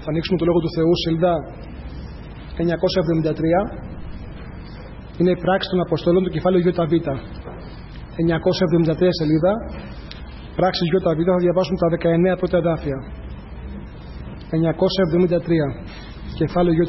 Θα ανοίξουμε το Λόγο του Θεού, σελίδα 973. Είναι η πράξη των Αποστόλων, το κεφάλαιο ΙΒ. 973 σελίδα. Πράξη ΙΒ, θα διαβάσουμε τα 19 πρώτα εδάφια. 973, κεφάλαιο ΙΒ.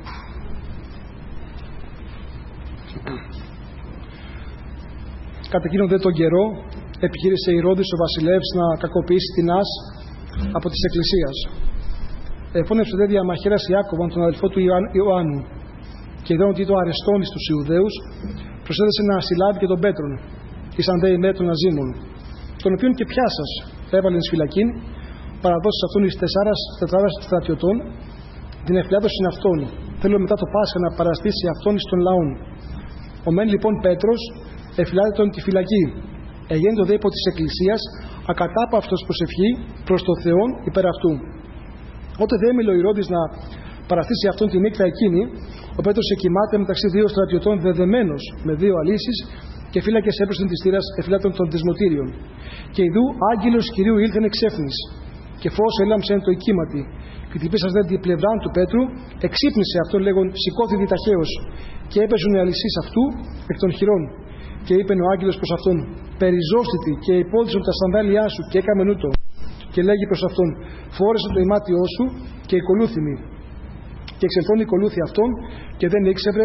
Κατά εκείνον δε τον καιρό, επιχείρησε Ηρώδης ο βασιλεύς να κακοποιήσει την Άς από της Εκκλησίας. Εφώνευσε δε διαμαχαίρας Ιάκωβον, τον αδελφό του Ιωάννου, και είδαν ότι το αρεστόν στους Ιουδαίους, προσέδεσε να συλλάβει και τον Πέτρον, ήσαν δε ημέρα των Αζήμων, τον οποίον και πιάσας έβαλεν εις φυλακήν, παραδώσεις αυτόν εις τετράδας στρατιωτών, την εφλιάδωσιν αυτόν, θέλω μετά το Πάσχα να παραστήσει αυτόν εις των λαών. Ο μεν λοιπόν Πέτρος εφυλάδε τον τη φυλακή. Εγέννητο δε υπό της Εκκλησίας ακατάπαυτος προσευχή προς το Θεόν υπέρ αυτού. Ότε δε έμειλε ο Ηρώδης να παραστήσει αυτόν τη νύχτα εκείνη, ο Πέτρος εκοιμάται μεταξύ δύο στρατιωτών δεδεμένος με δύο αλύσεις και φύλακες έπροσθεν της θύρας εφυλάτων των δεσμοτήριων. Και ιδού άγγελος Κυρίου ήλθεν εξέφνης, και φως έλαμψε εν το οικίματι. Και χτυπήσας δε την πλευρά του Πέτρου, εξύπνησε αυτόν λέγον σηκώθητη ταχαίως, και έπαιζουν οι αλυσίες αυτού εκ των χειρών. Και είπε ο άγγελος προς αυτόν: περιζώστητη και υπόδισον τα σανδάλια σου, και έκαμε νούτο. Και λέγει προς αυτόν: φόρεσε το ημάτιό σου και ακολούθημη. Και εξελθόν ακολούθη αυτόν, και δεν ήξερε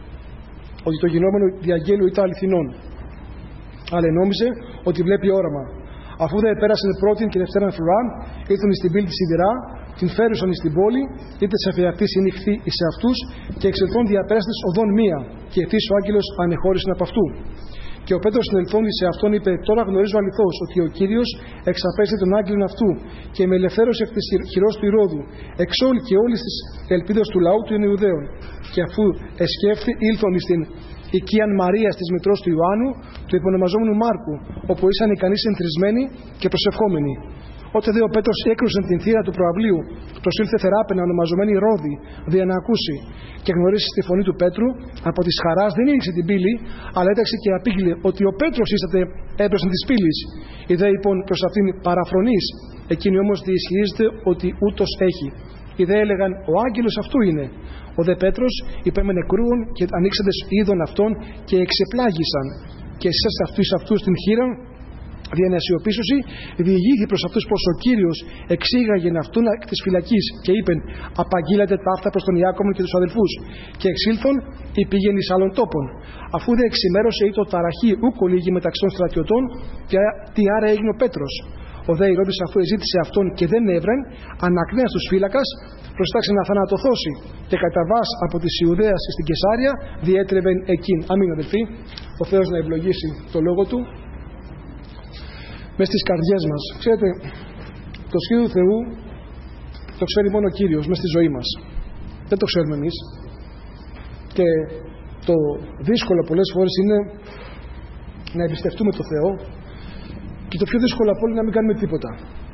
ότι το γινόμενο διαγγέλου ήταν αληθινόν. Αλλά νόμιζε ότι βλέπει όραμα. Αφού δεν επέρασαν πρώτην και δευτέραν φρουράν, ήρθαν στην πύλη τη σιδηρά, την φέρουσαν στην πόλη, είτε σε αφιακτή συνηχθεί εις αυτούς, και εξελθόν διαπέραστες οδόν μία, και ευθύς ο άγγελος ανεχώρησεν από αυτού. Και ο Πέτρος συνελθόν σε αυτόν είπε: τώρα γνωρίζω αληθώς ότι ο Κύριος εξαπέστη τον άγγελον αυτού, και με ελευθέρωσε εκ της χειρός του Ηρώδου, εξ όλη και όλης της ελπίδος του λαού των Ιουδαίων. Και αφού εσκέφθη, ήλθον εις την οικίαν Μαρίας της μητρός του Ιωάννου, του υπονομαζόμενου Μάρκου, όπου ήσαν ικανείς ενθρισμένοι και προσευχόμενοι. Ότε δε ο Πέτρος έκρουσεν την θύρα του προαυλίου, προσήλθε θεράπαινα ονομαζομένη Ρόδη, δια να ακούσει, και γνωρίσει τη φωνή του Πέτρου, από της χαράς δεν ήλιξε την πύλη, αλλά έταξε και απήγγειλε ότι ο Πέτρος ίσταται έπροσθεν της πύλης. Ιδέ λοιπόν προς αυτήν παραφρονής, εκείνη όμως διισχυρίζεται ότι ούτως έχει. Ιδέ έλεγαν: ο άγγελος αυτού είναι. Ο δε Πέτρος υπέμενε κρούων και ανοίξαντες είδων αυτών και εξεπλάγησαν. Και εσείς αυτούς την χείραν δια να αισιοπίσωση, διηγήθη προς αυτούς πως ο Κύριος εξήγαγεν αυτούν εκ της φυλακής, και είπεν: απαγγείλατε ταύτα προς τον Ιάκωβο και τους αδελφούς. Και εξήλθον πήγαινε εις άλλων τόπων. Αφού δε εξημέρωσε ή το ταραχή ούκο λίγη μεταξύ των στρατιωτών, και τι άρα έγινε ο Πέτρος. Ο δε Ηρώδης, αφού εζήτησε αυτόν και δεν έβρεν, ανακνέας τους φύλακας, προστάξε να θανατοθώσει, και καταβάς από της Ιουδαίας στην Κεσάρια διέτρεβεν εκείν. Αμήν, αδελφοί. Ο Θεός να ευλογήσει το λόγο του μες στις καρδιές μας. Ξέρετε, το σχέδιο του Θεού το ξέρει μόνο ο Κύριος μες στη ζωή μας. Δεν το ξέρουμε εμείς. Και το δύσκολο πολλές φορές είναι να εμπιστευτούμε το Θεό, και το πιο δύσκολο από όλο είναι να μην κάνουμε τίποτα.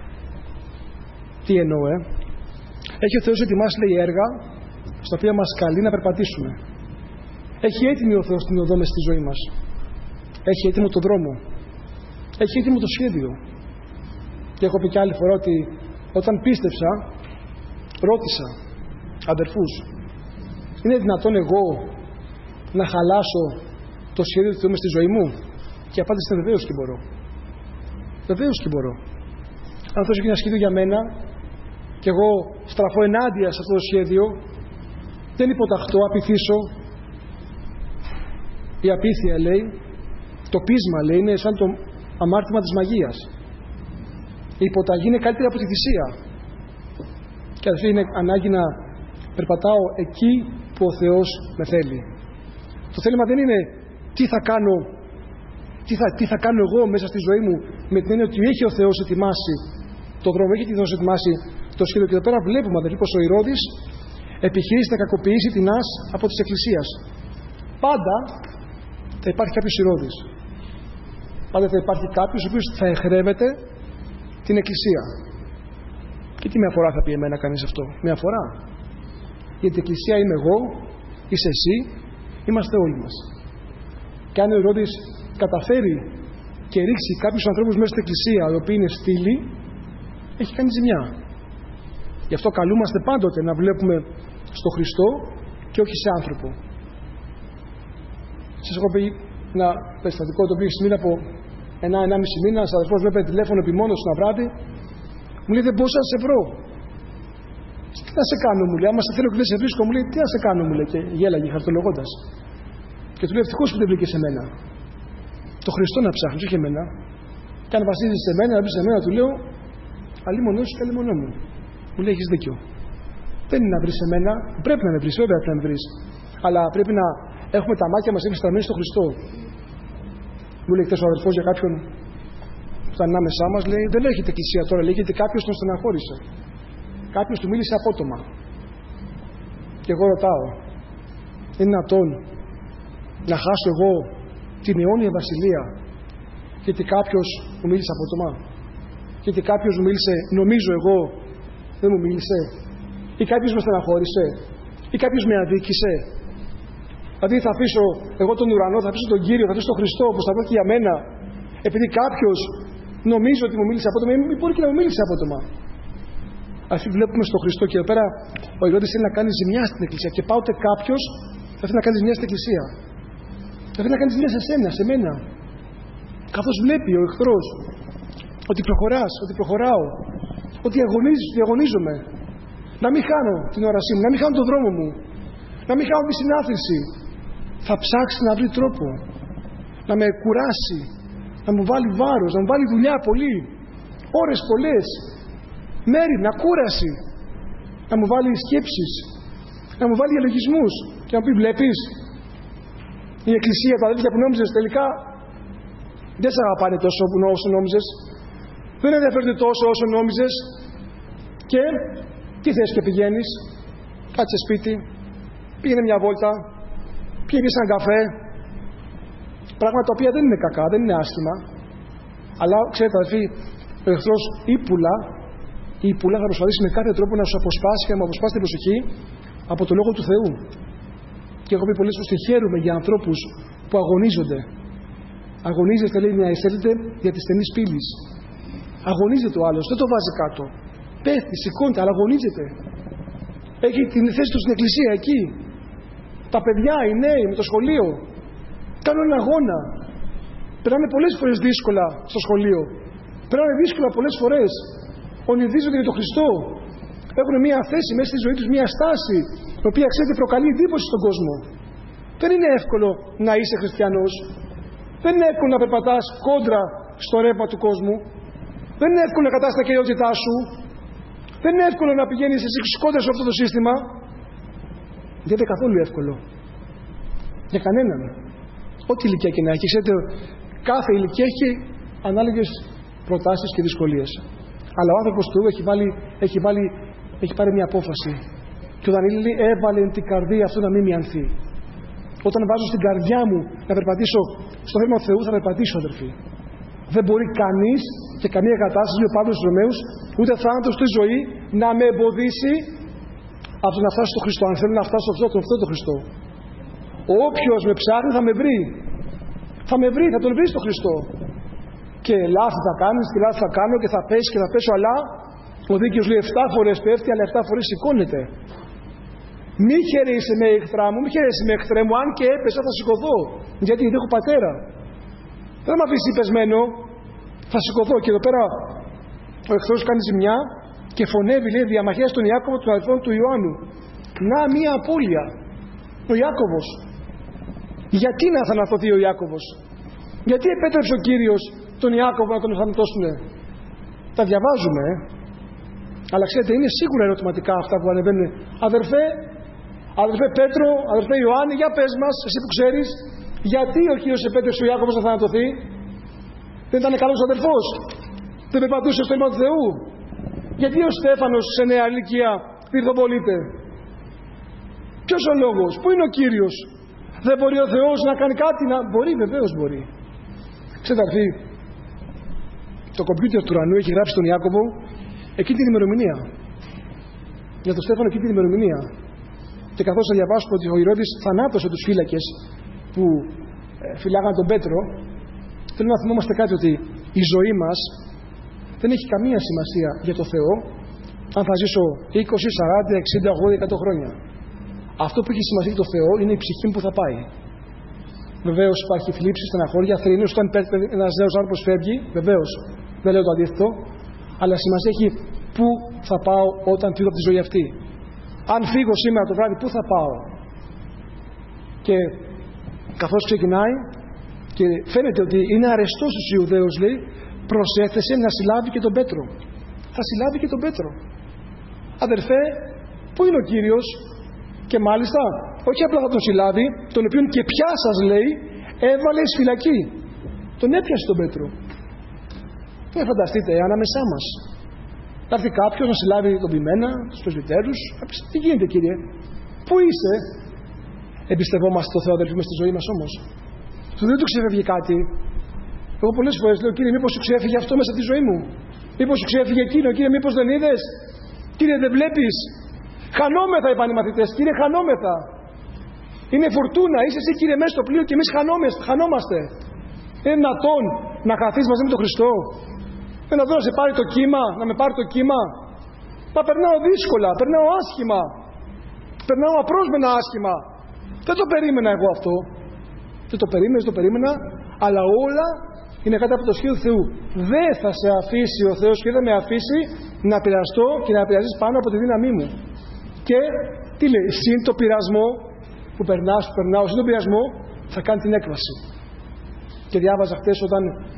Τι εννοώ, Έχει ο Θεός ετοιμάσει, λέει, έργα στα οποία μας καλεί να περπατήσουμε. Έχει έτοιμη ο Θεός την οδό μες στη ζωή μας. Έχει έτοιμο τον δρόμο. Έχει έτοιμο το σχέδιο. Και έχω πει και άλλη φορά ότι όταν πίστεψα, ρώτησα αδερφούς: είναι δυνατόν εγώ να χαλάσω το σχέδιο του Θεού μες στη ζωή μου? Και η απάντηση ήταν: βεβαίως και μπορώ. Βεβαίως και μπορώ. Αν Θεός έχει ένα σχέδιο για μένα και εγώ στραφώ ενάντια σε αυτό το σχέδιο, δεν υποταχτώ, απειθήσω. Η απίθεια, λέει, το πείσμα, λέει, είναι σαν το αμάρτημα της μαγείας. Η υποταγή είναι καλύτερη από τη θυσία. Και αυτή είναι ανάγκη να περπατάω εκεί που ο Θεός με θέλει. Το θέλημα δεν είναι τι θα κάνω εγώ μέσα στη ζωή μου, με την έννοια ότι έχει ο Θεός ετοιμάσει το δρόμο, έχει ο Θεός ετοιμάσει το σχέδιο. Και εδώ πέρα βλέπουμε, αδελφοί, πως ο Ηρώδης επιχειρήσει να κακοποιήσει την Άς από της Εκκλησίας. Πάντα θα υπάρχει κάποιος Ηρώδης. Πάντα θα υπάρχει κάποιος ο οποίος θα εχρεύεται την Εκκλησία. Και τι με αφορά, θα πει εμένα κανείς αυτό? Με αφορά. Γιατί η Εκκλησία είμαι εγώ, είσαι εσύ, είμαστε όλοι μας. Και αν ο Ηρώδης καταφέρει και ρίξει κάποιους ανθρώπους μέσα στην Εκκλησία, οι οποίοι είναι στήλοι, έχει κάνει ζημιά. Γι' αυτό καλούμαστε πάντοτε να βλέπουμε στο Χριστό και όχι σε άνθρωπο. Σας έχω πει ένα περιστατικό το οποίο έχει συμβεί από 1-1,5 μήνα. Ένας αδερφός βλέπει τηλέφωνο επιμόνως ένα βράδυ. Μου λέει: δεν μπορούσα να σε βρω. Τι να σε κάνω, μου λέει. Άμα σε θέλω και δεν σε βρίσκω, μου λέει: τι να σε κάνω, μου λέει. Και γέλαγε χαρτολογώντας. Και του λέει: ευτυχώς που δεν βρήκε σε μένα. Το Χριστό να ψάχνεις, όχι εμένα. Και αν βασίζεις σε μένα, να βρεις σε μένα, του λέω: αλίμονό σου και αλίμονό μου. Μου λέει: έχεις δίκιο. Δεν είναι να βρεις σε μένα. Πρέπει να με βρεις, βέβαια πρέπει να με βρεις. Αλλά πρέπει να έχουμε τα μάτια μας στραμμένα στο Χριστό. Μου λέει χθες ο αδερφός για κάποιον που ήταν ανάμεσά μας, λέει: δεν λέγεται εκκλησία τώρα, λέγεται κάποιος τον στεναχώρησε. Κάποιος του μίλησε απότομα. Και εγώ ρωτάω: είναι δυνατόν να χάσω εγώ την αιώνια βασιλεία γιατί κάποιος μου μίλησε απότομα? Γιατί κάποιος μου μίλησε, νομίζω εγώ, δεν μου μίλησε? Ή κάποιος με στεναχώρησε? Ή κάποιος με αδίκησε? Δηλαδή θα αφήσω εγώ τον ουρανό, θα αφήσω τον Κύριο, θα αφήσω τον Χριστό που σταυρώθηκε για μένα, επειδή κάποιος νομίζω ότι μου μίλησε απότομα, ή μπορεί και να μου μίλησε απότομα? Αφού βλέπουμε στον Χριστό και εδώ πέρα ο Ηρώδης θέλει να κάνει ζημιά στην Εκκλησία και πάοτε κάποιος θα θέλει να κάνει ζημιά στην Εκκλησία. Θα θέλει να κάνει ζημιά σε σένα, σε μένα. Καθώς βλέπει ο εχθρός ότι προχωράς, ότι προχωράω, ότι αγωνίζεις, ότι αγωνίζομαι. Να μην χάνω την όρασή μου, να μην χάνω τον δρόμο μου, να μην χάνω τη συνάθρηση. Θα ψάξει να βρει τρόπο να με κουράσει, να μου βάλει βάρος, να μου βάλει δουλειά πολύ, ώρες πολλές, μέρη, να κούραση, να μου βάλει σκέψεις, να μου βάλει διαλογισμούς και να μου πει: βλέπεις, η Εκκλησία, τα αδέλφια που νόμιζες τελικά δεν σε αγαπάνε τόσο όσο νόμιζες, δεν ενδιαφέρονται τόσο όσο νόμιζες. Και τι θες και πηγαίνεις? Κάτσε σπίτι, πήγαινε μια βόλτα, πήγαινε έναν καφέ. Πράγματα τα οποία δεν είναι κακά, δεν είναι άσχημα. Αλλά ξέρετε αδελφοί, ο εχθρός η πουλά θα προσπαθήσει με κάθε τρόπο να σου αποσπάσει και να μου αποσπάσει την προσοχή από το Λόγο του Θεού. Και έχω πει πολλές φορές ότι χαίρομαι για ανθρώπους που αγωνίζονται. Αγωνίζεστε, λέει, να εισέλθετε για τη στενή πύλη. Αγωνίζεται ο άλλος, δεν το βάζει κάτω. Πέφτει, σηκώνεται, αλλά αγωνίζεται. Έχει την θέση του στην Εκκλησία εκεί. Τα παιδιά, οι νέοι με το σχολείο κάνουν έναν αγώνα. Περνάνε πολλές φορές δύσκολα στο σχολείο. Περνάνε δύσκολα πολλές φορές. Ονειδίζονται για τον Χριστό. Έχουν μια θέση μέσα στη ζωή τους, μια στάση, η οποία ξέρετε προκαλεί εντύπωση στον κόσμο. Δεν είναι εύκολο να είσαι χριστιανός. Δεν είναι εύκολο να περπατάς κόντρα στο ρεύμα του κόσμου. Δεν είναι εύκολο να κρατάς τα κυριότητά σου. Δεν είναι εύκολο να πηγαίνεις εσύ κόντρα σε αυτό το σύστημα. Δεν είναι καθόλου εύκολο. Για κανέναν. Ό,τι ηλικία και να έχει. Ξέρετε, κάθε ηλικία έχει ανάλογες προτάσεις και δυσκολίες. Αλλά ο άνθρωπος του έχει πάρει μια απόφαση. Και ο Δανίλη έβαλε την καρδία αυτού να μην μιανθεί. Όταν βάζω στην καρδιά μου να περπατήσω στο θέμα του Θεού, θα περπατήσω, αδερφοί. Δεν μπορεί κανείς και καμία κατάσταση, λέει ο Παύλος στους Ρωμαίους, ούτε θάνατος στη ζωή, να με εμποδίσει από το να φτάσω στο Χριστό. Αν θέλω να φτάσω στο αυτό το Χριστό. Όποιος με ψάχνει θα με βρει. Θα με βρει, θα τον βρει στο Χριστό. Και λάθη θα κάνεις και λάθη θα κάνω και θα πέσει και θα πέσω, αλλά ο δίκαιος λέει 7 φορές πέφτει, αλλά 7 φορές σηκώνεται. Μη χαιρείσαι με εχθρά μου, μη χαιρείσαι με εχθρέ μου, αν και έπεσα θα σηκωθώ. Γιατί δεν έχω πατέρα. Δεν με αφήσει πεσμένο, θα σηκωθώ. Και εδώ πέρα ο εχθρός κάνει ζημιά και φωνεύει, λέει, διαμαχές στον Ιάκωβο των αδελφών του Ιωάννου. Να μία απώλεια. Ο Ιάκωβος. Γιατί να θανατωθεί ο Ιάκωβος? Γιατί επέτρεψε ο Κύριος τον Ιάκωβο να τον θανατώσουνε? Τα διαβάζουμε, Αλλά ξέρετε, είναι σίγουρα ερωτηματικά αυτά που ανεβαίνουν. Αδερφέ Πέτρο, αδερφέ Ιωάννη, για πες μας, εσύ που ξέρεις, γιατί ο Κύριος επέτρεψε ο Ιάκωβος να θανατωθεί? Δεν ήταν καλός αδερφός? Δεν περπατούσε στο αίμα του Θεού? Γιατί ο Στέφανος σε νέα ηλικία πυρθοπολείται? Ποιος ο λόγος? Πού είναι ο Κύριος? Δεν μπορεί ο Θεός να κάνει κάτι? Μπορεί, βεβαίως μπορεί. Ξέρετε αδερφοί, το κομπιούτερ του ουρανού έχει γράψει τον Ιάκωβο εκείνη την ημερομηνία. Για τον Στέφανο εκείνη την ημερομηνία. Και καθώς θα διαβάσουμε ότι ο Ηρώδης θανάτωσε τους φύλακες που φυλάγαν τον Πέτρο, θέλω να θυμόμαστε κάτι, ότι η ζωή μας δεν έχει καμία σημασία για το Θεό αν θα ζήσω 20, 40, 60, 80, 100 χρόνια. Αυτό που έχει σημασία για το Θεό είναι η ψυχή μου που θα πάει. Βεβαίως υπάρχει θλίψη, στεναχώρια, θρήνος, όταν ένας νέος άνθρωπος φεύγει, βεβαίως δεν λέω το αντίθετο, αλλά σημασία έχει πού θα πάω όταν φύγω από τη ζωή αυτή. Αν φύγω σήμερα το βράδυ, πού θα πάω? Και καθώς ξεκινάει, και φαίνεται ότι είναι αρεστός στους Ιουδαίους, λέει, προσέθεσε να συλλάβει και τον Πέτρο. Θα συλλάβει και τον Πέτρο. Αδερφέ, πού είναι ο Κύριος? Και μάλιστα, όχι απλά θα τον συλλάβει, τον οποίον και πια σας λέει, έβαλε εις φυλακή. Τον έπιασε τον Πέτρο. Δεν φανταστείτε, ανάμεσά μας θα έρθει κάποιος να συλλάβει τον ποιμένα, τους πρεσβυτέρους. Τι γίνεται, Κύριε? Πού είσαι? Εμπιστευόμαστε το Θεό, αδελφοί, μες στη ζωή μας όμως? Δεν του ξεφεύγει κάτι. Εγώ πολλές φορές λέω, Κύριε, μήπως σου ξέφυγε αυτό μέσα από τη ζωή μου? Μήπως σου ξέφυγε εκείνο? Κύριε, μήπως δεν είδες? Κύριε, δεν βλέπεις? Χανόμεθα, είπαν οι μαθητές. Κύριε, χανόμεθα. Είναι φουρτούνα. Είσαι εσύ, Κύριε, μέσα στο πλοίο και εμείς χανόμαστε. Είναι δυνατόν να χαθείς μαζί με τον Χριστό? Είναι δυνατόν να σε πάρει το κύμα, να με πάρει το κύμα? Μα περνάω δύσκολα, περνάω άσχημα. Περνάω απρόσμενα άσχημα. Δεν το περίμενα εγώ αυτό. Δεν το περίμενα, αλλά όλα είναι κάτω από το σχέδιο του Θεού. Δεν θα σε αφήσει ο Θεός και δεν με αφήσει να πειραστώ και να πειραζείς πάνω από τη δύναμή μου. Και τι λέει, συν το πειρασμό που περνάω, συν το πειρασμό θα κάνει την έκβαση. Και διάβαζα χτες όταν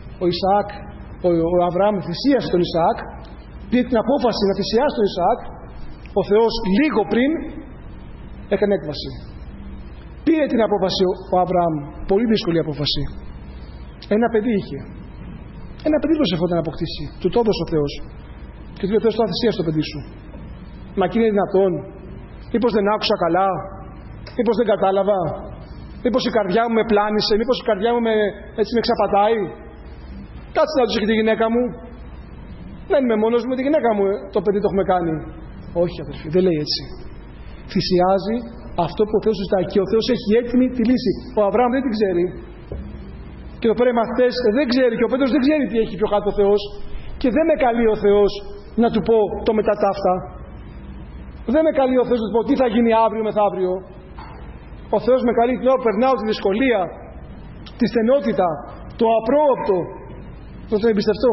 ο Αβραάμ θυσίασε τον Ισαάκ, πήρε την απόφαση να θυσιάσει τον Ισαάκ, ο Θεός λίγο πριν έκανε έκβαση. Πήρε την απόφαση ο Αβραάμ, πολύ δύσκολη απόφαση. Ένα παιδί είχε. Ένα παιδί προσευχόταν να αποκτήσει. Του το έδωσε ο Θεός. Και του λέει ο Θεός, τώρα θυσίασε το παιδί σου. Μα και είναι δυνατόν? Μήπως δεν άκουσα καλά? Μήπως δεν κατάλαβα? Μήπως η καρδιά μου με πλάνησε? Μήπως η καρδιά μου έτσι με ξαπατάει? Κάτσε να τους έχει τη γυναίκα μου. Δεν είμαι μόνος μου, με τη γυναίκα μου το παιδί το έχουμε κάνει. Όχι, αδερφοί, δεν λέει έτσι. Θυσιάζει αυτό που ο Θεός ζητάει και ο Θεός έχει έτοιμη τη λύση. Ο Αβραάμ δεν την ξέρει. Και εδώ πέρα οι μαθητές δεν ξέρει και ο Πέτρος δεν ξέρει τι έχει πιο κάτω ο Θεός. Και δεν με καλεί ο Θεός να του πω το μετά ταύτα. Δεν με καλεί ο Θεός να του πω τι θα γίνει αύριο μεθαύριο. Ο Θεός με καλεί την ώρα που περνάω τη δυσκολία, τη στενότητα, το απρόοπτο, να τον εμπιστευτώ.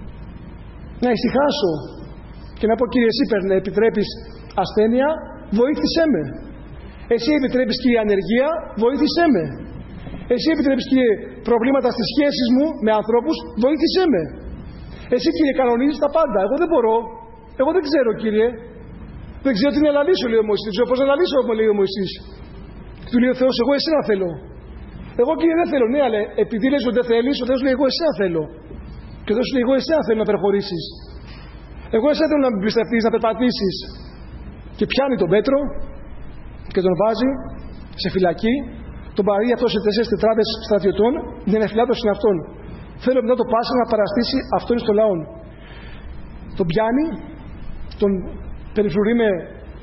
Να ησυχάσω και να πω, Κύριε, εσύ επιτρέπεις ασθένεια, βοήθησέ με. Εσύ επιτρέπεις, Κύριε, ανεργία, βοήθησέ με. Εσύ επιτρέπεις, Κύριε, προβλήματα στις σχέσεις μου με ανθρώπους, βοήθησέ με. Εσύ, Κύριε, κανονίζεις τα πάντα. Εγώ δεν μπορώ. Εγώ δεν ξέρω, Κύριε. Δεν ξέρω τι να λαλήσω, λέει ο Μωυσής. Δεν ξέρω πώς να λαλήσω, λέει ο Μωυσής. Του λέει ο Θεός, εγώ εσένα θέλω. Εγώ, Κύριε, δεν θέλω. Ναι, αλλά επειδή λες ότι δεν θέλεις, ο Θεός λέει, εγώ εσένα θέλω. Και ο Θεός λέει, εγώ εσένα θέλω να περχωρήσεις. Εγώ εσένα θέλω να πιστευτείς, να περπατήσεις. Και πιάνει τον Πέτρο και τον βάζει σε φυλακή. Τον παραδίδει αυτό σε 4 τετράδες στρατιωτών για να φυλάτωση σε αυτόν. Θέλω μετά το Πάσχα να παραστήσει αυτόν στο λαό. Τον πιάνει, τον περιφρουρεί με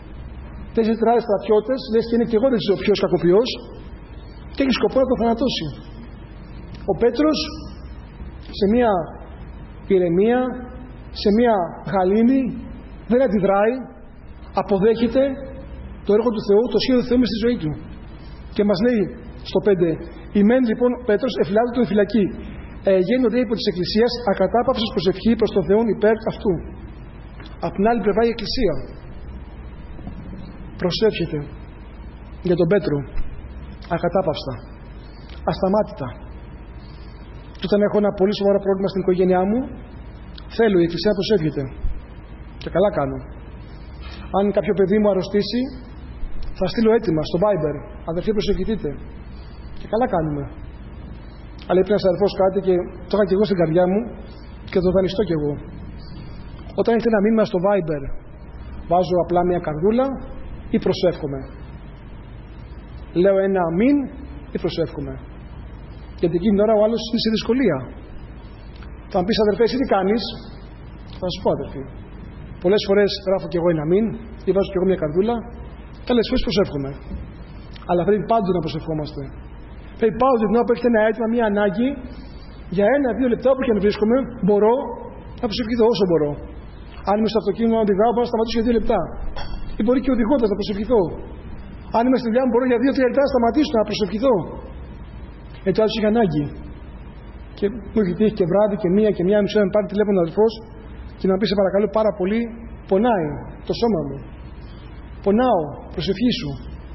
4 τετράδες στρατιώτες, λες και είναι και εγώ δεν ξέρω ποιος κακοποιός, και έχει σκοπό να τον θανατώσει. Ο Πέτρος σε μια ηρεμία, σε μια γαλήνη, δεν αντιδράει, αποδέχεται το έργο του Θεού, το σχέδιο του Θεού μες στη ζωή του. Και μας λέει στο 5, ημέν λοιπόν Πέτρος εφυλάττει τον φυλακή. Γέννη δε υπό της Εκκλησίας ακατάπαυσης προσευχή προς τον Θεό υπέρ αυτού. Απ' την άλλη πλευρά η Εκκλησία προσεύχεται για τον Πέτρο ακατάπαυστα, ασταμάτητα. Και όταν έχω ένα πολύ σοβαρό πρόβλημα στην οικογένειά μου, θέλω η Εκκλησία να προσεύχεται. Και καλά κάνω. Αν κάποιο παιδί μου αρρωστήσει, θα στείλω έτοιμα στο Viber. Αδερφοί, προσευχηθείτε. Και καλά κάνουμε. Αλλά είπε ένας αδερφός κάτι και το είχα και εγώ στην καρδιά μου και το δανειστώ κι εγώ. Όταν έχετε ένα μήνυμα στο Viber, βάζω απλά μια καρδούλα ή προσεύχομαι. Λέω ένα αμήν ή προσεύχομαι. Γιατί εκείνη την ώρα ο άλλος είναι σε δυσκολία. Θα μου πεις, αδερφέ, εσύ τι κάνεις? Θα σου πω, αδερφοί. Πολλές φορές γράφω κι εγώ ένα αμήν ή βάζω κι εγώ μια καρδούλα. Άλλες φορές προσεύχομαι. Αλλά πρέπει πάντοτε να προσευχόμαστε. Πρέπει πάντοτε την ώρα που έχετε ένα αίτημα, μια ανάγκη, για 1-2 λεπτά που και αν βρίσκομαι, μπορώ να προσευχηθώ όσο μπορώ. Αν είμαι στο αυτοκίνητο να οδηγάω, μπορώ να σταματήσω για 2 λεπτά. Ή μπορεί και οδηγώντας να προσευχηθώ. Αν είμαι στη δουλειά μου, μπορώ για 2-3 λεπτά να σταματήσω να προσευχηθώ. Έτσι άλλο είχε ανάγκη. Και μου έχει τύχει και βράδυ και μία μισή ώρα να πάρει τηλέφωνο ο αδελφός και να πει: σε παρακαλώ πάρα πολύ, πονάει το σώμα μου. Πονάω, προσευχή σου.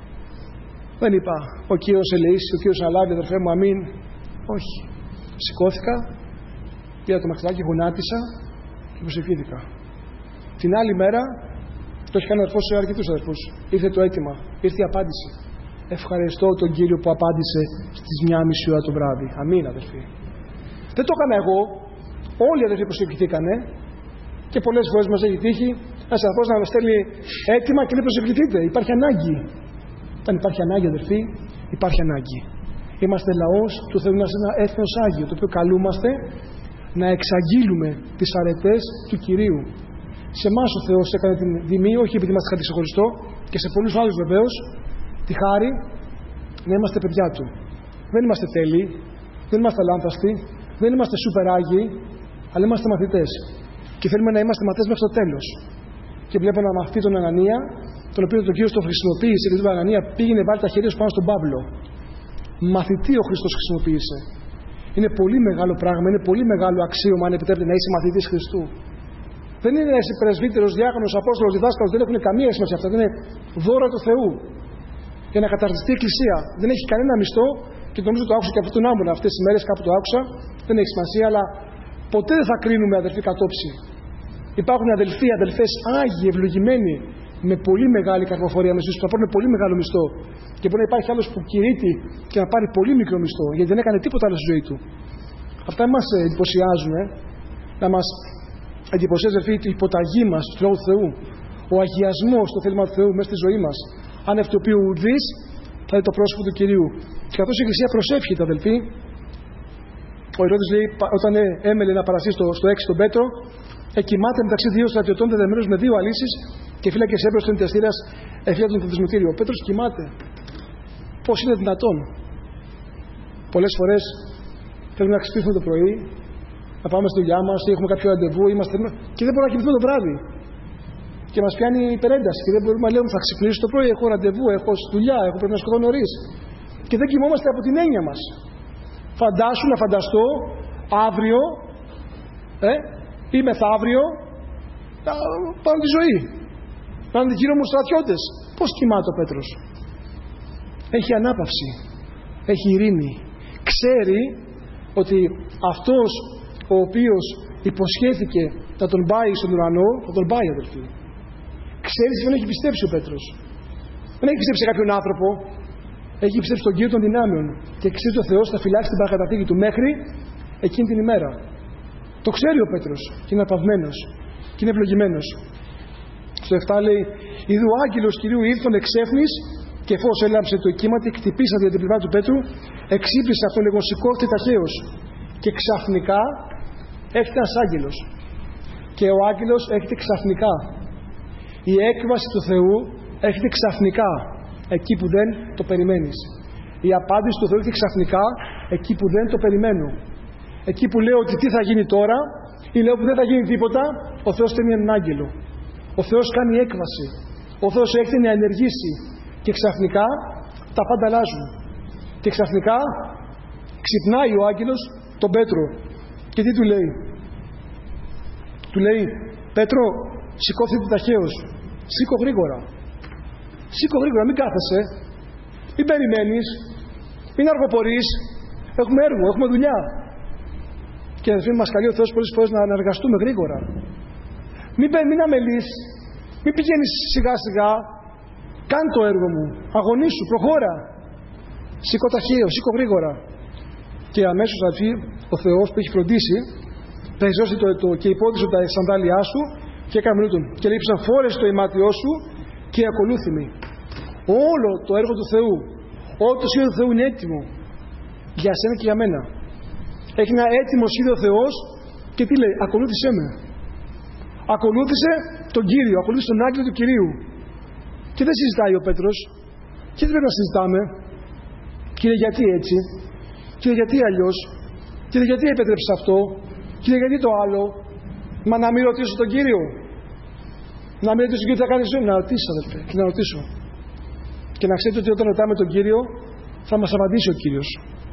Δεν είπα: ο Κύριος ελεήσει, ο Κύριος αναλάβει, αδερφέ μου, αμήν. Όχι. Σηκώθηκα, πήρα το μαχητάκι, γονάτισα και προσευχήθηκα. Την άλλη μέρα, το έχει κάνει ο αδερφός σε αρκετούς αδερφούς. Ήρθε το αίτημα, ήρθε η απάντηση. Ευχαριστώ τον Κύριο που απάντησε στις 1:30 ώρα το βράδυ. Αμήν, αδερφοί. Δεν το έκανα εγώ. Όλοι οι αδερφοί προσευχηθήκανε και πολλές φορές μας έχει τύχει ένας αδερφός να μας στέλνει αίτημα και λέει: προσευχηθείτε. Υπάρχει ανάγκη. Όταν υπάρχει ανάγκη, αδερφοί, υπάρχει ανάγκη. Είμαστε λαός του Θεού, είμαστε ένα έθνος Άγιο, το οποίο καλούμαστε να εξαγγείλουμε τις αρετές του Κυρίου. Σε εμάς ο Θεός έκανε την τιμή, όχι επειδή είμαστε κάτι ξεχωριστό, και σε πολλούς άλλους βεβαίως, τη χάρη να είμαστε παιδιά του. Δεν είμαστε τέλειοι, δεν είμαστε λάνθαστοι, δεν είμαστε σούπερ άγιοι, αλλά είμαστε μαθητές. Και θέλουμε να είμαστε μαθητές μέχρι το τέλος. Και βλέπω ένα μαθητή τον Ανανία, τον οποίο τον Κύριος τον χρησιμοποίησε, γιατί ο Ανανία πήγαινε βάλει τα χέρια σου πάνω στον Παύλο. Μαθητή ο Χριστός χρησιμοποίησε. Είναι πολύ μεγάλο πράγμα, είναι πολύ μεγάλο αξίωμα, αν επιτρέπετε, να είσαι μαθητής Χριστού. Δεν είναι να είσαι πρεσβύτερος, διάκονος, απόστολος, διδάσκαλος, δεν έχουν καμία σημασία αυτά. Δεν είναι δώρα του Θεού. Για να καταρτιστεί η Εκκλησία. Δεν έχει κανένα μισθό, και νομίζω το άκουσα και από τον Άμμονα αυτές τις μέρες, κάπου το άκουσα. Δεν έχει σημασία, αλλά ποτέ δεν θα κρίνουμε αδελφοί κατόψη. Υπάρχουν αδελφοί, αδελφές άγιοι, ευλογημένοι, με πολύ μεγάλη καρποφορία μέσα που θα πάρουν πολύ μεγάλο μισθό. Και μπορεί να υπάρχει άλλος που κηρύττει και να πάρει πολύ μικρό μισθό, γιατί δεν έκανε τίποτα άλλο στη ζωή του. Αυτά μας εντυπωσιάζουν, να μας εντυπωσιάζει αδελφοί η υποταγή μας του Λόγου του Θεού, ο αγιασμός στο θέλημα του Θεού μέσα στη ζωή μας. Αν ευτοπεί ο ουδής, θα είναι το πρόσωπο του Κυρίου. Και καθώς η Εκκλησία προσεύχεται, αδελφοί, ο Ηρώδης λέει, όταν έμελε να παραστεί στο 6 τον Πέτρο, εκοιμάται μεταξύ 2 στρατιωτών δεδεμένους με 2 αλύσεις και φύλακες έμπρος των δικαστήρας εφιάτων το δεσμητήριο. Ο Πέτρος κοιμάται. Πώς είναι δυνατόν? Πολλές φορές θέλουμε να ξυπνήσουμε το πρωί, να πάμε στη δουλειά μας, ή έχουμε κάποιο ραντεβού, και δεν μπορούμε να κοιμηθούμε το βράδυ. Και μας πιάνει υπερένταση και δεν μπορούμε να λέμε: θα ξυπνήσω το πρωί, έχω ραντεβού, έχω δουλειά, πρέπει να σκοτώ νωρίς. Και δεν κοιμόμαστε από την έννοια μας. Φαντάσου να φανταστώ αύριο ή μεθαύριο να πάρω τη ζωή. Να είναι γύρω μου στρατιώτες. Πώς κοιμάται ο Πέτρος? Έχει ανάπαυση. Έχει ειρήνη. Ξέρει ότι αυτός ο οποίος υποσχέθηκε να τον πάει στον ουρανό, θα τον πάει, αδελφοί. Ξέρει τι δεν έχει πιστέψει ο Πέτρος. Δεν έχει πιστέψει σε κάποιον άνθρωπο. Έχει πιστέψει στον Κύριο των δυνάμεων. Και ξέρει ότι ο Θεός θα φυλάξει την παρακαταθήκη του μέχρι εκείνη την ημέρα. Το ξέρει ο Πέτρος. Και είναι απαυμένος. Και είναι ευλογημένος. Στο 7 λέει: Ιδού ο άγγελος Κυρίου ήρθον εξέφνης, και φως έλαμψε το εκκύματι, κτυπήσα δια την πλευρά του Πέτρου, εξύπνησε αυτόν λέγον σηκώθηκε ταχαίως. Και ξαφνικά έρχεται ένας άγγελος. Και ο άγγελος έρχεται ξαφνικά. Η έκβαση του Θεού έρχεται ξαφνικά, εκεί που δεν το περιμένεις. Η απάντηση του Θεού έρχεται ξαφνικά, εκεί που δεν το περιμένω. Εκεί που λέω ότι τι θα γίνει τώρα, ή λέω που δεν θα γίνει τίποτα, ο Θεός στέλνει έναν άγγελο. Ο Θεός κάνει έκβαση. Ο Θεός έρχεται να ενεργήσει. Και ξαφνικά τα πάντα αλλάζουν. Και ξαφνικά ξυπνάει ο άγγελος τον Πέτρο. Και τι του λέει? Του λέει: Πέτρο, σηκώθηκε ταχαίως. Σήκω γρήγορα. Σήκω γρήγορα, μην κάθεσαι. Μην περιμένεις. Μην αργοπορείς. Έχουμε έργο, έχουμε δουλειά. Και αδελφοί, μας καλεί ο Θεός πολλές φορές να εργαστούμε γρήγορα. Μην αμελείς. Μην πηγαίνεις σιγά σιγά. Κάνε το έργο μου. Αγωνίσου, προχώρα. Σήκω ταχαίως, σήκω γρήγορα. Και αμέσως αδελφοί, ο Θεός που έχει φροντίσει, πεζώσει και υπόδειξε τα σανδάλια σου και έκανε τον. Και λέει: φόρεσε το ημάτιό σου και ακολούθη με. Όλο το έργο του Θεού, όλο το σχέδιο του Θεού είναι έτοιμο για σένα και για μένα. Έχει ένα έτοιμο σχέδιο ο Θεός και τι λέει? Ακολούθησέ με. Ακολούθησε τον Κύριο, ακολούθησε τον άγγελο του Κυρίου. Και δεν συζητάει ο Πέτρος. Και δεν πρέπει να συζητάμε. Κύριε, γιατί έτσι? Κύριε, γιατί αλλιώς? Κύριε, γιατί επέτρεψε αυτό? Κύριε, γιατί το άλλο? Μα να μην ρωτήσω τον Κύριο. Να μην ρωτήσω τον Κύριο τι θα κάνει ζωή, να ρωτήσω, αδελφέ, και να ρωτήσω. Και να ξέρετε ότι όταν ρωτάμε τον Κύριο, θα μας απαντήσει ο Κύριος.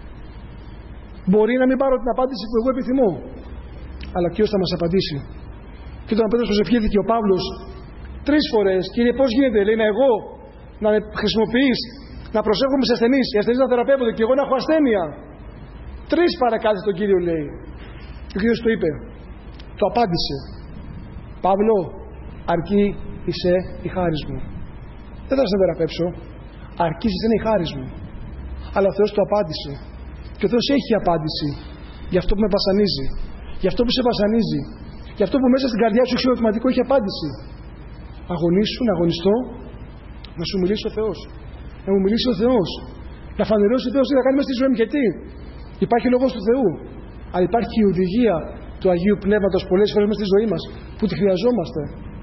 Μπορεί να μην πάρω την απάντηση που εγώ επιθυμώ, αλλά ο Κύριος θα μας απαντήσει. Και όταν ο Πέτρος προσευχήθηκε ο Παύλος 3 φορές, Κύριε, πώς γίνεται, λέει, να εγώ να με χρησιμοποιείς, να προσέχομαι σε ασθενείς, οι ασθενείς να θεραπεύονται και εγώ να έχω ασθένεια. 3 παρακάτω τον Κύριο, λέει. Και ο Κύριος το είπε, το απάντησε. Παύλο, αρκεί είσαι η χάρις μου. Δεν θα σε θεραπεύσω, αρκείς είναι η χάρις μου. Αλλά ο Θεός το απάντησε. Και ο Θεός έχει απάντηση για αυτό που με βασανίζει, για αυτό που σε βασανίζει, για αυτό που μέσα στην καρδιά σου έχει ερωτηματικό, έχει απάντηση. Αγωνίσου, να αγωνιστώ, να σου μιλήσει ο Θεός. Να μου μιλήσει ο Θεός. Να φανερώσει ο Θεός τι θα κάνει μέσα στη ζωή μου. Γιατί υπάρχει ο λόγος του Θεού, αλλά υπάρχει η οδηγία του Αγίου Πνεύματος πολλές φορές μέσα στη ζωή μας που τη χρειαζόμαστε.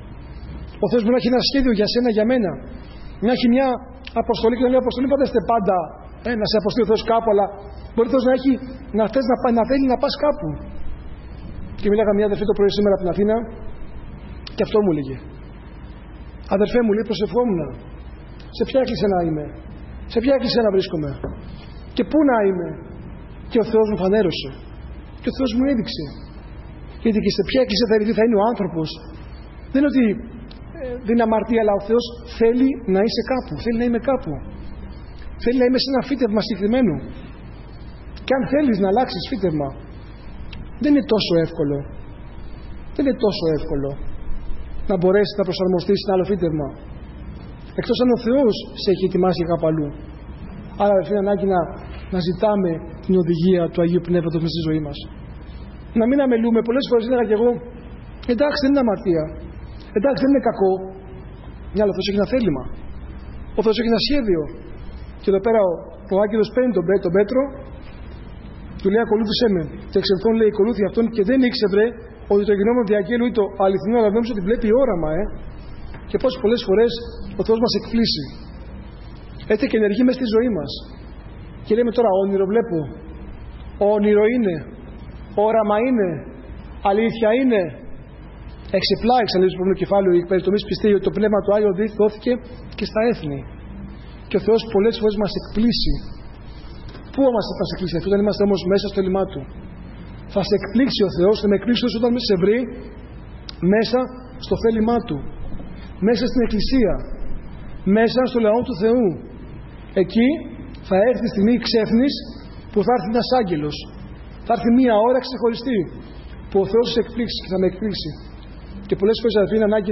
Ο Θεός μπορεί να έχει ένα σχέδιο για σένα, για μένα. Να έχει μια αποστολή και να λέει: αποστολή φαντάζεστε πάντα να σε αποστείλει ο Θεός κάπου, αλλά μπορεί ο Θεός να θέλει να πας κάπου. Και μιλάγα μια αδερφή το πρωί σήμερα από την Αθήνα και αυτό μου έλεγε: αδερφέ μου, λέει, προσευχόμουν. Σε ποια έκκληση να είμαι, σε ποια έκκληση να βρίσκομαι και πού να είμαι. Και ο Θεός μου φανέρωσε. Και ο Θεός μου έδειξε. Γιατί και σε ποια έκκληση θα είναι ο άνθρωπος. Δεν είναι ότι δεν είναι αμαρτία, αλλά ο Θεός θέλει να είσαι κάπου. Θέλει να είμαι κάπου. Θέλει να είμαι σε ένα φύτευμα συγκεκριμένο. Και αν θέλεις να αλλάξεις φύτευμα, δεν είναι τόσο εύκολο. Δεν είναι τόσο εύκολο να μπορέσεις να προσαρμοστείς σε ένα άλλο φύτευμα. Εκτός αν ο Θεός σε έχει ετοιμάσει κάπου αλλού. Άρα είναι ανάγκη να ζητάμε την οδηγία του Αγίου Πνεύματος μέσα στη ζωή μας. Να μην αμελούμε. Πολλές φορές έλεγα κι εγώ: εντάξει, δεν είναι αμαρτία. Εντάξει, δεν είναι κακό. Μια άλλο, ο Θεός έχει ένα θέλημα. Ο Θεός έχει ένα σχέδιο. Και εδώ πέρα ο άγγελος παίρνει τον Πέτρο, του λέει: ακολούθησέ με. Και εξελθόν, λέει, ακολούθη αυτόν και δεν ήξερε ότι το γινόμενο διαγγέλου ή το αληθινό, αλλά νόμιζε ότι βλέπει όραμα, Και πώς πολλές φορές ο Θεός μας εκπλήσει. Έτσι και ενεργεί μες στη ζωή μας. Και λέμε τώρα: όνειρο βλέπω. Όνειρο είναι. Όραμα είναι. Αλήθεια είναι. Εξεπλάγει, ξαναλέω στο προηγούμενο κεφάλαιο, η περιτομής πιστεί ότι το πνεύμα του Άγιου δόθηκε και στα έθνη. Και ο Θεός πολλές φορές μας εκπλήσει. Πού μας εκπλήσει αυτό, όταν είμαστε όμως μέσα στο θέλημά Του. Θα σε εκπλήξει ο Θεός, θα με εκπλήξει όταν σε βρει μέσα στο θέλημά Του. Μέσα στην Εκκλησία. Μέσα στο λαό του Θεού. Εκεί θα έρθει η στιγμή ξέφνης που θα έρθει ένας άγγελος. Θα έρθει μία ώρα ξεχωριστή που ο Θεός σε εκπλήξει και θα με εκπλήξει. Και πολλές φορές είναι ανάγκη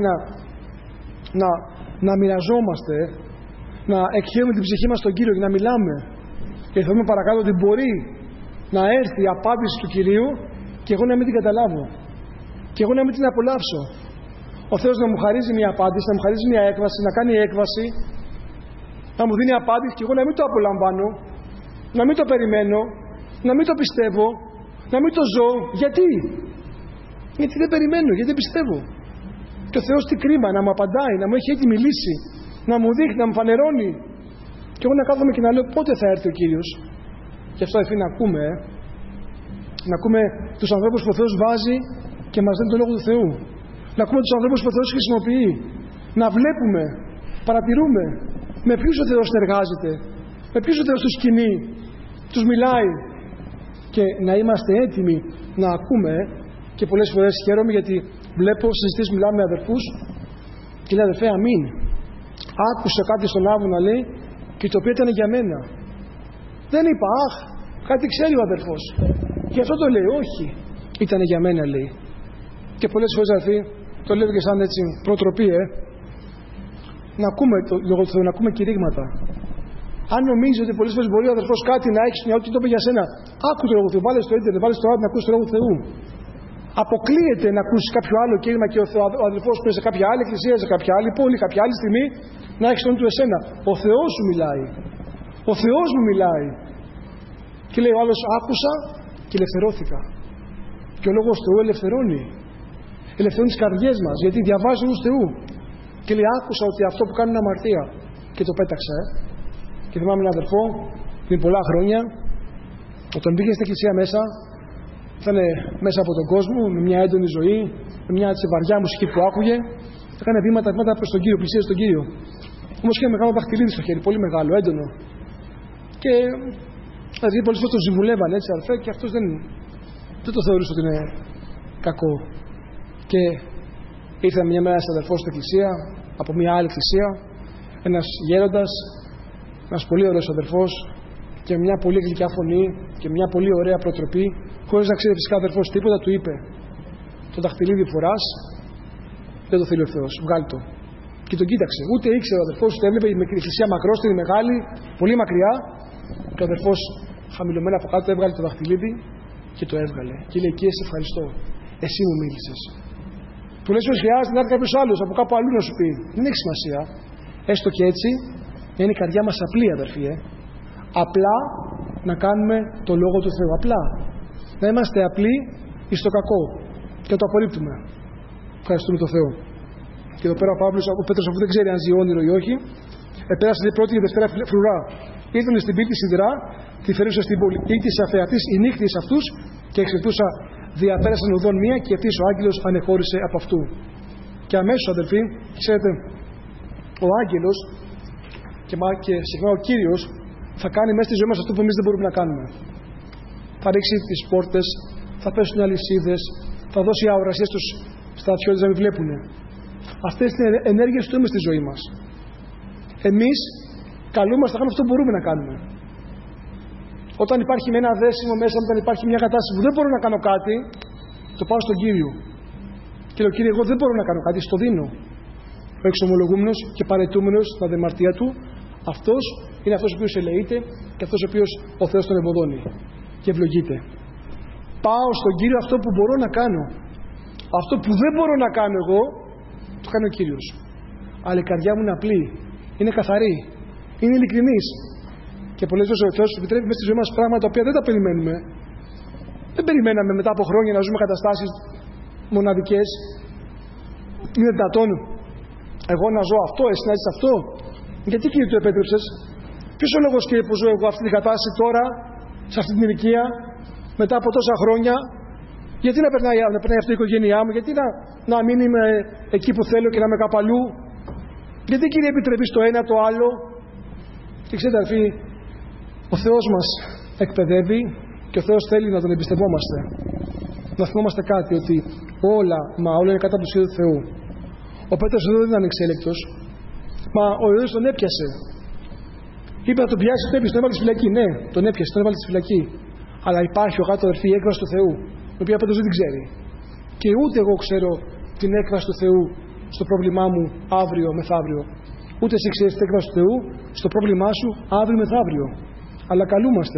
να μοιραζόμαστε, να εκχαίρουμε την ψυχή μας στον Κύριο και να μιλάμε. Και θα δούμε παρακάτω ότι μπορεί να έρθει η απάντηση του Κυρίου και εγώ να μην την καταλάβω. Και εγώ να μην την απολαύσω. Ο Θεός να μου χαρίζει μια απάντηση, να μου χαρίζει μια έκβαση, να κάνει έκβαση, να μου δίνει απάντηση και εγώ να μην το απολαμβάνω, να μην το περιμένω, να μην το πιστεύω, να μην το ζω. Γιατί? Γιατί δεν περιμένω, γιατί δεν πιστεύω. Και ο Θεός τι κρίμα, να μου απαντάει, να μου έχει έτοιμη λύση, να μου δείχνει, να μου φανερώνει. Και εγώ να κάθομαι και να λέω πότε θα έρθει ο Κύριος. Και αυτό να ακούμε, να ακούμε τους ανθρώπους που ο Θεός βάζει και μας δίνει τον Λόγο του Θεού. Να ακούμε τους ανθρώπους που ο Θεός χρησιμοποιεί. Να βλέπουμε, παρατηρούμε με ποιους ο Θεός συνεργάζεται, με ποιους ο Θεός τους κινεί, τους μιλάει. Και να είμαστε έτοιμοι να ακούμε. Και πολλές φορές χαίρομαι γιατί βλέπω συζητήσεις, μιλάμε με αδερφούς και λέει: αδερφέ, αμήν. Άκουσα κάτι στον Άβο να λέει και το οποίο ήταν για μένα. Δεν είπα, αχ, κάτι ξέρει ο αδερφός. Και αυτό το λέει, όχι. Ήταν για μένα, λέει. Και πολλές φορές, αδερφοί, το λέω και σαν έτσι προτροπή, να ακούμε το Λόγο του Θεού, να ακούμε κηρύγματα. Αν νομίζει ότι πολλές φορές μπορεί ο αδερφός κάτι να έχει μια, ότι το είπε για σένα, άκου το Λόγο του Θεού, βάλε στο ίντερνετ, βάλε στο άδειο να ακούσει το Λόγο του Θεού. Αποκλείεται να ακούσει κάποιο άλλο κήρυγμα και ο αδελφός που είναι σε κάποια άλλη εκκλησία, σε κάποια άλλη πόλη, κάποια άλλη στιγμή, να έχει τον του εσένα. Ο Θεός σου μιλάει. Ο Θεός μου μιλάει. Και λέει ο άλλος: άκουσα και ελευθερώθηκα. Και ο Λόγος του Θεού ελευθερώνει. Ελευθερώνει τις καρδιές μας, γιατί διαβάζει ο Λόγος του Θεού. Και λέει: άκουσα ότι αυτό που κάνει είναι αμαρτία. Και το πέταξα. Και θυμάμαι έναν αδερφό πριν πολλά χρόνια, όταν πήγε στην εκκλησία μέσα. Ήταν μέσα από τον κόσμο, με μια έντονη ζωή, με μια έτσι βαριά μουσική που άκουγε Έκανε βήματα προς τον Κύριο, πλησίασε τον Κύριο. Όμως είχε ένα μεγάλο δαχτυλίδι στο χέρι, πολύ μεγάλο, έντονο. Και δηλαδή πολλές φορές τον συμβουλεύαν έτσι, αδερφέ, και αυτός δεν το θεωρούσε ότι είναι κακό. Και ήρθε μια μέρα ένας αδερφός στην εκκλησία, από μια άλλη εκκλησία, ένας γέροντας, ένας πολύ ωραίος αδερφός, και μια πολύ γλυκιά φωνή και μια πολύ ωραία προτροπή, χωρίς να ξέρει φυσικά αδερφός τίποτα, του είπε: το δαχτυλίδι φοράς, δεν το θέλει ο Θεός, βγάλει το. Και τον κοίταξε. Ούτε ήξερε ο αδερφός, ούτε έβλεπε η εκκλησία μακρόστενη, μεγάλη, πολύ μακριά. Και ο αδερφός χαμηλωμένα από κάτω έβγαλε το δαχτυλίδι και το έβγαλε. Και λέει: Κύριε, σε ευχαριστώ. Εσύ μου μίλησες. Πολλές φορές χρειάζεται να έρθει κάποιος άλλος από κάπου αλλού να σου πει. Δεν έχει σημασία. Έστω και έτσι, να είναι η καρδιά μας απλή, αδερφοί. Απλά να κάνουμε το λόγο του Θεού. Απλά. Να είμαστε απλοί εις το κακό. Και το απορρίπτουμε. Ευχαριστούμε τον Θεό. Και εδώ πέρα ο Πέτρος, αφού δεν ξέρει αν ζει όνειρο ή όχι, επέρασε την πρώτη και δευτέρα φρουρά. Ήρθαν στην πύλη σιδηρά, τη φέρουσα στην πόλη. Ήρθισε αφεατής η νύχτη σε αυτούς και εξαιρετούσα διαπέρασαν οδόν μία και ευτής ο άγγελος ανεχώρησε από αυτού. Και αμέσως, αδελφοί, ξέρετε, ο άγγελος και συχνά ο Κύριος θα κάνει μέσα στη ζωή μας αυτό που εμείς δεν μπορούμε να κάνουμε. Θα ρίξει τις πόρτες, θα πέσουν αλυσίδες, θα δώσει αορασία στους στρατιώτες να μην βλέπουν. Αυτές είναι ενέργειες του στη ζωή μας. Εμείς καλούμαστε να κάνουμε αυτό που μπορούμε να κάνουμε. Όταν υπάρχει με ένα δέσιμο μέσα, όταν υπάρχει μια κατάσταση που δεν μπορώ να κάνω κάτι, το πάω στον Κύριο. Και λέω: Κύριε, εγώ δεν μπορώ να κάνω κάτι, στο δίνω. Ο εξομολογούμενος και παραιτούμενος στα δεμαρτία του, αυτός είναι αυτός ο οποίος ελεείται και αυτός ο οποίος ο Θεός τον ευωδώνει και ευλογείται. Πάω στον Κύριο αυτό που μπορώ να κάνω. Αυτό που δεν μπορώ να κάνω εγώ, το κάνει ο Κύριος. Αλλά η καρδιά μου είναι απλή, είναι καθαρή, είναι ειλικρινής. Και πολλές φορές ο Θεός επιτρέπει μέσα στη ζωή μας πράγματα τα οποία δεν τα περιμένουμε. Δεν περιμέναμε μετά από χρόνια να ζούμε καταστάσεις μοναδικές. Είναι δυνατόν εγώ να ζω αυτό, εσύ να ζεις αυτό? Γιατί, Κύριε, το επέτρεψες? Ποιος ο λόγος, Κύριε, που ζω εγώ αυτή την κατάσταση τώρα, σε αυτή την ηλικία, μετά από τόσα χρόνια? Γιατί να περνάει αυτή η οικογένειά μου? Γιατί να μην είμαι εκεί που θέλω και να είμαι κάπου αλλού? Γιατί, Κύριε, επιτρέπεις το ένα το άλλο? Και ξέρετε, αδελφοί, ο Θεός μας εκπαιδεύει και ο Θεός θέλει να τον εμπιστευόμαστε. Να θυμόμαστε κάτι, ότι όλα είναι κάτω από το σχέδιο του Θεού. Ο Πέτρος εδώ δεν ήταν εξέλεκτος, μα ο Υιός τον έπιασε. Είπε να τον πιάσει, τον έπιασε, τον έβαλε στη φυλακή. Ναι, τον έπιασε, τον έβαλε στη φυλακή. Αλλά υπάρχει ο κάτω, αδερφή, η έκβαση του Θεού, την οποία ο Πέτρος δεν την ξέρει. Και ούτε εγώ ξέρω την έκβαση του Θεού στο πρόβλημά μου αύριο μεθαύριο. Ούτε εσύ ξέρεις την έκβαση του Θεού στο πρόβλημά σου αύριο μεθαύριο. Αλλά καλούμαστε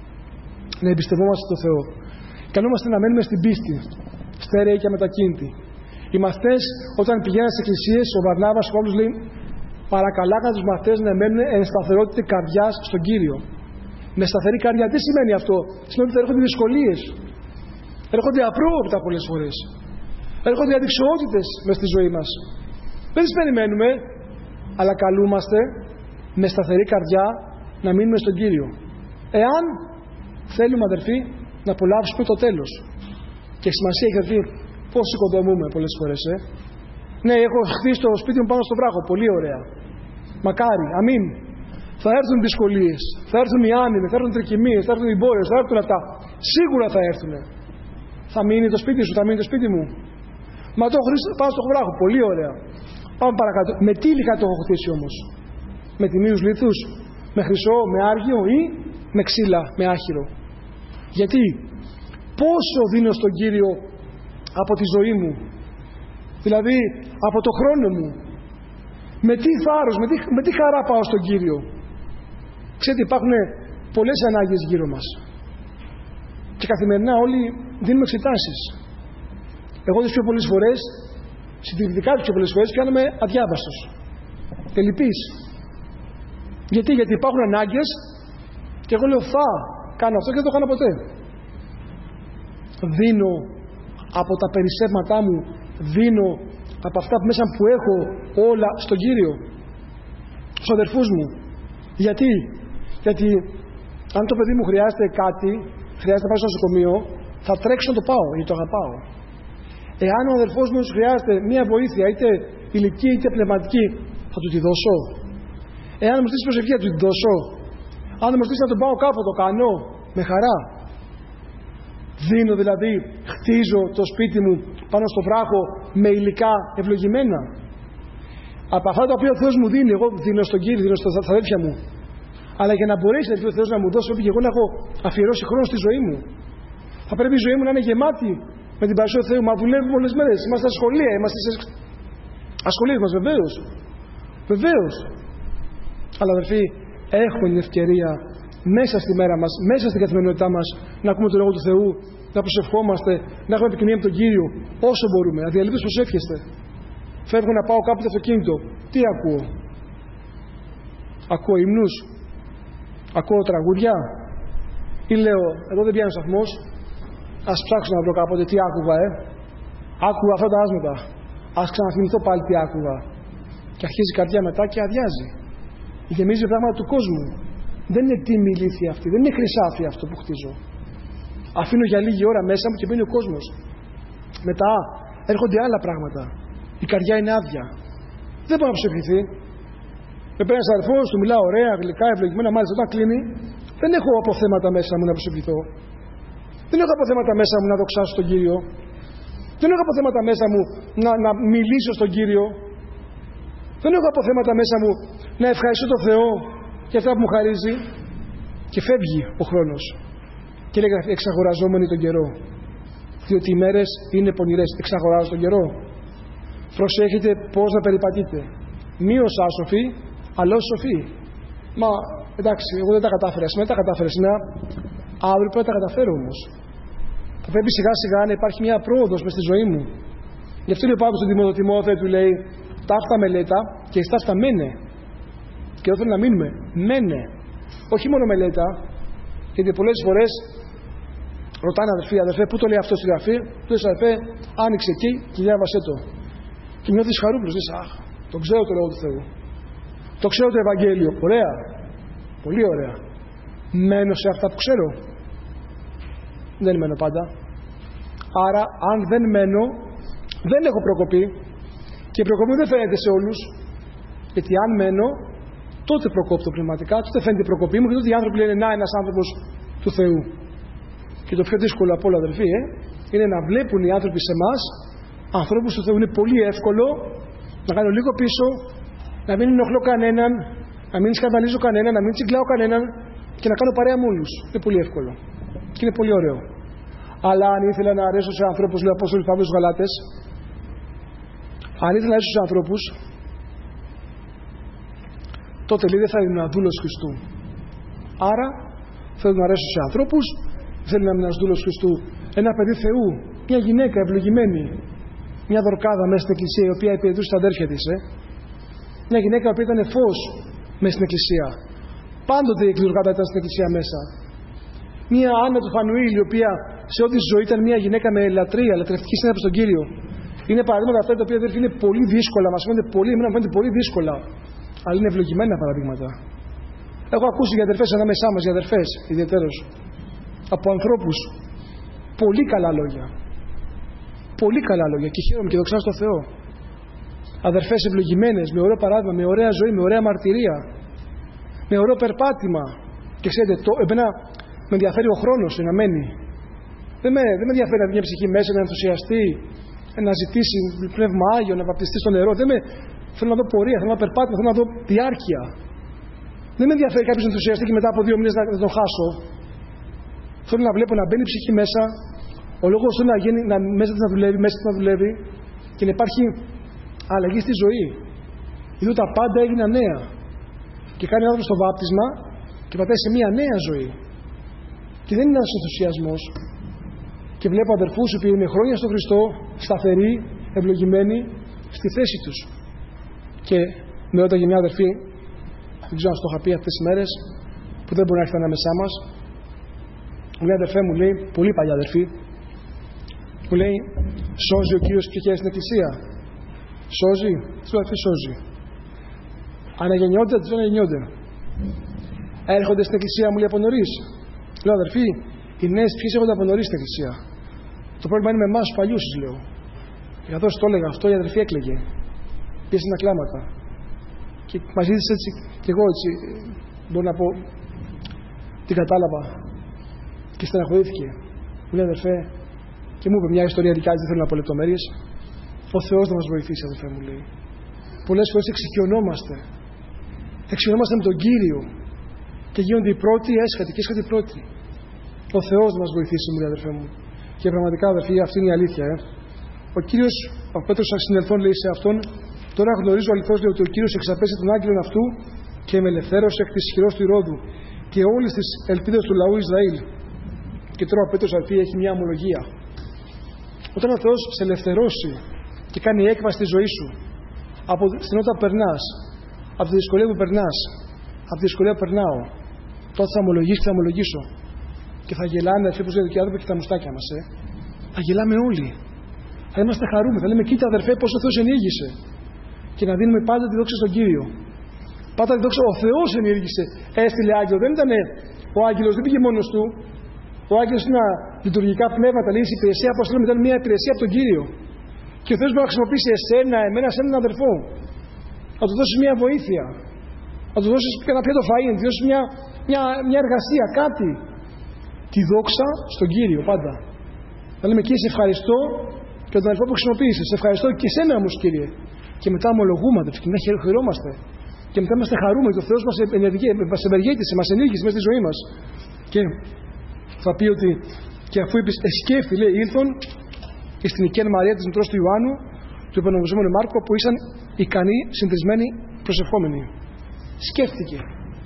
να εμπιστευόμαστε τον Θεό. Καλούμαστε να μένουμε στην πίστη, στέρεοι και αμετακίνητοι. Οι μαθητές, όταν πηγαίνουν στις εκκλησίες, ο Βαρνάβας ο Παύλος λέει: παρακαλάγαν τους μαθητές να μένουν εν σταθερότητα καρδιάς στον Κύριο. Με σταθερή καρδιά, τι σημαίνει αυτό? Σημαίνει ότι θα έρχονται δυσκολίες, έρχονται απρόοπτα πολλές φορές, έρχονται αδικαιότητες μες στη ζωή μας. Δεν τις περιμένουμε, αλλά καλούμαστε με σταθερή καρδιά να μείνουμε στον Κύριο. Εάν θέλουμε, αδερφοί, να απολαύσουμε το τέλος. Και σημασία έχει, αδερφοί, πώς οικοδομούμε πολλές φορές. Ναι, έχω χτίσει το σπίτι μου πάνω στο βράχο. Πολύ ωραία. Μακάρι. Αμήν. Θα έρθουν δυσκολίες. Θα έρθουν οι άνεμοι, θα έρθουν οι τρικυμίες, θα έρθουν οι μπόρες, θα έρθουν αυτά. Σίγουρα θα έρθουν. Θα μείνει το σπίτι σου, θα μείνει το σπίτι μου? Μα το έχω χτίσει πάνω στο βράχο. Πολύ ωραία. Πάμε παρακάτω. Με τι υλικά το έχω χτίσει όμως? Με τιμίους λίθους, με χρυσό, με άργιο ή με ξύλα, με άχυρο? Γιατί πόσο δίνω στον Κύριο από τη ζωή μου, δηλαδή από το χρόνο μου? Με τι θάρρος, με τι χαρά πάω στον Κύριο? Ξέρετε, υπάρχουν πολλές ανάγκες γύρω μας και καθημερινά όλοι δίνουμε εξετάσεις. Εγώ τις πιο πολλές φορές, συντηρητικά τις πιο πολλές φορές, κάνουμε αδιάβαστος και λυπής. Γιατί υπάρχουν ανάγκες και εγώ λέω θα κάνω αυτό και δεν το κάνω ποτέ. Δίνω από τα περισσεύματά μου, δίνω από αυτά που μέσα που έχω όλα στον Κύριο, στους αδερφούς μου. Γιατί αν το παιδί μου χρειάζεται κάτι, χρειάζεται να πάει στο νοσοκομείο, θα τρέξω να το πάω γιατί το αγαπάω. Εάν ο αδερφός μου χρειάζεται μία βοήθεια, είτε ηλική είτε πνευματική, θα του τη δώσω? Εάν μου στήσει προσευχή, θα του τη δώσω? Αν μου στήσει να τον πάω κάπου, το κάνω με χαρά? Δίνω δηλαδή, χτίζω το σπίτι μου πάνω στο βράχο με υλικά ευλογημένα? Από αυτά τα οποία ο Θεός μου δίνει, εγώ δίνω στον Κύριο, δίνω στα αδέλφια μου. Αλλά για να μπορέσει ο Θεός να μου δώσει, πρέπει και εγώ να έχω αφιερώσει χρόνο στη ζωή μου. Θα πρέπει η ζωή μου να είναι γεμάτη με την παρουσία του Θεού. Μα δουλεύουμε πολλές μέρες. Είμαστε στα σχολεία, είμαστε στις ασχολίες μας, βεβαίως. Βεβαίως. Αλλά αδερφοί, έχουμε την ευκαιρία μέσα στη μέρα μας, μέσα στην καθημερινότητά μας, να ακούμε τον λόγο του Θεού, να προσευχόμαστε, να έχουμε επικοινωνία με τον Κύριο όσο μπορούμε. Αδιαλείπτως προσεύχεστε. Φεύγω να πάω κάπου στο αυτοκίνητο. Τι ακούω? Ακούω ύμνους? Ακούω τραγούδια? Ή λέω, εδώ δεν πιάνει ο σταθμός, ας ψάξω να βρω κάποτε τι άκουγα, Άκουγα αυτά τα άσματα. Ας ξαναθυμηθώ πάλι τι άκουγα. Και αρχίζει η καρδιά μετά και αδειάζει. Γεμίζει πράγματα του κόσμου. Δεν είναι τίμη ηλίθεια αυτή, δεν είναι χρυσάφι αυτό που χτίζω. Αφήνω για λίγη ώρα μέσα μου και μπαίνει ο κόσμος. Μετά έρχονται άλλα πράγματα. Η καρδιά είναι άδεια. Δεν μπορεί να προσευχηθεί. Με παίρνει ένα αδερφό, του μιλάω ωραία, γλυκά, ευλογημένα, μάλιστα όταν κλείνει, δεν έχω αποθέματα μέσα μου να προσευχηθώ. Δεν έχω αποθέματα μέσα μου να δοξάσω τον Κύριο. Δεν έχω αποθέματα μέσα μου να μιλήσω στον Κύριο. Δεν έχω αποθέματα μέσα μου να ευχαριστώ τον Θεό για αυτά που μου χαρίζει. Και φεύγει ο χρόνος. Και λέει εξαγοραζόμενοι τον καιρό. Διότι οι μέρες είναι πονηρές. Εξαγοράζω τον καιρό. Προσέχετε πώς να περιπατείτε. Μη ως άσοφοι, αλλά ως σοφοί. Μα εντάξει, εγώ δεν τα κατάφερα. Σήμερα δεν τα κατάφερα σήμερα. Αύριο πρέπει να τα καταφέρω όμως. Θα πρέπει σιγά σιγά να υπάρχει μια πρόοδος μες στη ζωή μου. Γι' αυτό λέει ο Παύλος στον Τιμόθεο, του λέει: ταύτα μελέτα και εις ταύτα μένε. Και εδώ θέλω να μείνουμε. Μένε. Όχι μόνο μελέτα, γιατί πολλές φορές ρωτάνε αδερφέ, πού το λέει αυτό στη γραφή? Του λες αδερφέ, άνοιξε εκεί και διάβασέ το. Και νιώθεις χαρούμενος, λες, αχ, το ξέρω το λόγο του Θεού. Το ξέρω το Ευαγγέλιο. Ωραία. Πολύ ωραία. Μένω σε αυτά που ξέρω? Δεν μένω πάντα. Άρα, αν δεν μένω, δεν έχω προκοπή. Και η προκοπή δεν φαίνεται σε όλους. Γιατί αν μένω, τότε προκόπτω πνευματικά, τότε φαίνεται η προκοπή μου και τότε οι άνθρωποι λένε: να, ένας άνθρωπος του Θεού. Και το πιο δύσκολο από όλα, αδερφοί, είναι να βλέπουν οι άνθρωποι σε εμάς ανθρώπους του Θεού. Είναι πολύ εύκολο να κάνω λίγο πίσω, να μην ενοχλώ κανέναν, να μην σκανδαλίζω κανέναν, να μην τσιγκλάω κανέναν και να κάνω παρέα με όλους. Είναι πολύ εύκολο. Και είναι πολύ ωραίο. Αλλά αν ήθελα να αρέσω σε ανθρώπους, λέει ο Απόστολος Παύλος στους Γαλάτες, αν ήθελα να αρέσω σε ανθρώπους, τότε λέει δεν θα ήμουν δούλος Χριστού. Άρα θέλω να αρέσω σε ανθρώπους, θέλω να είμαι ένας δούλος Χριστού, ένα παιδί Θεού, μια γυναίκα ευλογημένη, μια δορκάδα μέσα στην εκκλησία η οποία υπηρετούσε τα αδέρφια της. Μια γυναίκα που ήταν φως μέσα στην εκκλησία. Πάντοτε η δορκάδα ήταν στην εκκλησία μέσα. Μια Άννα του Φανουήλ, η οποία σε όλη τη ζωή ήταν μια γυναίκα με λατρεία, λατρευτική συνέπεια στον Κύριο. Είναι παραδείγματα αυτά τα οποία αδέρφοι είναι πολύ δύσκολα, μας φαίνονται πολύ δύσκολα. Αλλά είναι ευλογημένα παραδείγματα. Έχω ακούσει για αδερφές ανάμεσά μας, για αδερφές ιδιαίτερως, από ανθρώπους πολύ καλά λόγια. Πολύ καλά λόγια και χαίρομαι και δοξάζω στον Θεό. Αδερφές ευλογημένες, με ωραίο παράδειγμα, με ωραία ζωή, με ωραία μαρτυρία, με ωραίο περπάτημα. Και ξέρετε, εμένα με ενδιαφέρει ο χρόνος να μένει. Δεν με ενδιαφέρει να βγει μια ψυχή μέσα, να ενθουσιαστεί, να ζητήσει πνεύμα Άγιο, να βαπτιστεί στο νερό. Θέλω να δω πορεία, θέλω να περπάτημα, θέλω να δω διάρκεια. Δεν με ενδιαφέρει κάποιος να ενθουσιαστεί και μετά από 2 μήνες να τον χάσω. Θέλω να βλέπω να μπαίνει η ψυχή μέσα, ο λόγος του να γίνει, μέσα της να δουλεύει και να υπάρχει αλλαγή στη ζωή. Είδω τα πάντα έγιναν νέα. Και κάνει άνθρωπος το βάπτισμα και πατάει σε μια νέα ζωή. Και δεν είναι ένας ενθουσιασμός. Και βλέπω αδερφούς που είναι χρόνια στον Χριστό, σταθεροί, ευλογημένοι στη θέση τους. Και με ρώταγε μια αδερφή, δεν ξέρω αν το είχα πει αυτές τις μέρες, που δεν μπορεί να έρθει ανάμεσά μας. Μια αδερφέ μου λέει, πολύ παλιά αδερφή, μου λέει: σώζει ο Κύριος ψυχές στην εκκλησία? Σώζει? Τι αδερφή σώζει? Αναγεννιόνται, δεν αναγεννιόνται. Έρχονται στην εκκλησία, μου λέει, από νωρίς. Λέω: αδερφή, οι νέες ψυχές έρχονται από νωρίς στην εκκλησία. Το πρόβλημα είναι με εμάς τους παλιούς, λέω. Καθώς το έλεγα αυτό, η αδερφή έκλαιγε. Πιέσε τα κλάματα. Και μας ζήτησε έτσι, και εγώ έτσι, μπορώ να πω, την κατάλαβα. Και στεναχωρήθηκε. Μου λέει, αδερφέ, και μου είπε μια ιστορία δικά της, δεν θέλω να πω λεπτομέρειες. Ο Θεός να μας βοηθήσει, αδερφέ, μου λέει. Πολλές φορές εξοικειωνόμαστε. Εξοικειωνόμαστε με τον Κύριο. Και γίνονται οι πρώτοι έσχατοι και έσχατοι οι πρώτοι. Ο Θεός να μας βοηθήσει, μου λέει, αδερφέ μου. Και πραγματικά, αδερφοί, αυτή είναι η αλήθεια. Ο Κύριος, ο Πέτρος Αξινελθών λέει σε αυτόν, τώρα γνωρίζω αληθώς ότι ο Κύριος εξαπέσει τον άγγελον αυτού και με ελευθέρωσε εκ της χειρός του Ηρώδου και όλες τις ελπίδες του λαού Ισραήλ. Και τώρα ο Πέτρος αδερφοί έχει μια ομολογία. Όταν ο Θεός σε ελευθερώσει και κάνει έκβαση στη ζωή σου, από τη στενότητα που περνάς, από τη δυσκολία που περνάς, από τη δυσκολία που περνάω, τότε θα ομολογήσεις και θα ομολογήσω. Και θα γελάνε αυτοί που ζουν και άνθρωποι και τα μουστάκια μας. Θα γελάμε όλοι. Θα είμαστε χαρούμενοι. Θα λέμε, κοίτα αδερφέ, πώς ο Θεός ενήργησε. Και να δίνουμε πάντα τη δόξα στον Κύριο. Πάντα τη δόξα, ο Θεός ενήργησε. Έστειλε άγγελο. Δεν ήταν ο άγγελος, δεν πήγε μόνος του. Ο άγγελος είναι λειτουργικά πνεύματα. Λέει, η υπηρεσία αποστολών ήταν μια υπηρεσία από τον Κύριο. Και ο Θεός μπορεί να χρησιμοποιήσει εσένα, εμένα, σε έναν αδερφό. Να του δώσει μια βοήθεια. Να του δώσει ένα πιάτο φαΐ, να του δώσει μια εργασία, κάτι. Τη δόξα στον Κύριο πάντα. Θα λέμε, Κύριε, σε ευχαριστώ και τον αδελφό που χρησιμοποίησε. Σε ευχαριστώ και εσένα όμως, Κύριε. Και μετά ομολογούμε, και μετά χαιρόμαστε. Και μετά είμαστε χαρούμενοι. Ο Θεός μας ευεργέτησε, μας ενήργησε μέσα στη ζωή μας. Και θα πει ότι, και αφού είπε, εσκέφθη, λέει, ήλθον στην οικία Μαρία της μητρός του Ιωάννου, του υπονομιζόμενου Μάρκο, που ήσαν ικανοί, συντρισμένοι, προσευχόμενοι. Σκέφτηκε.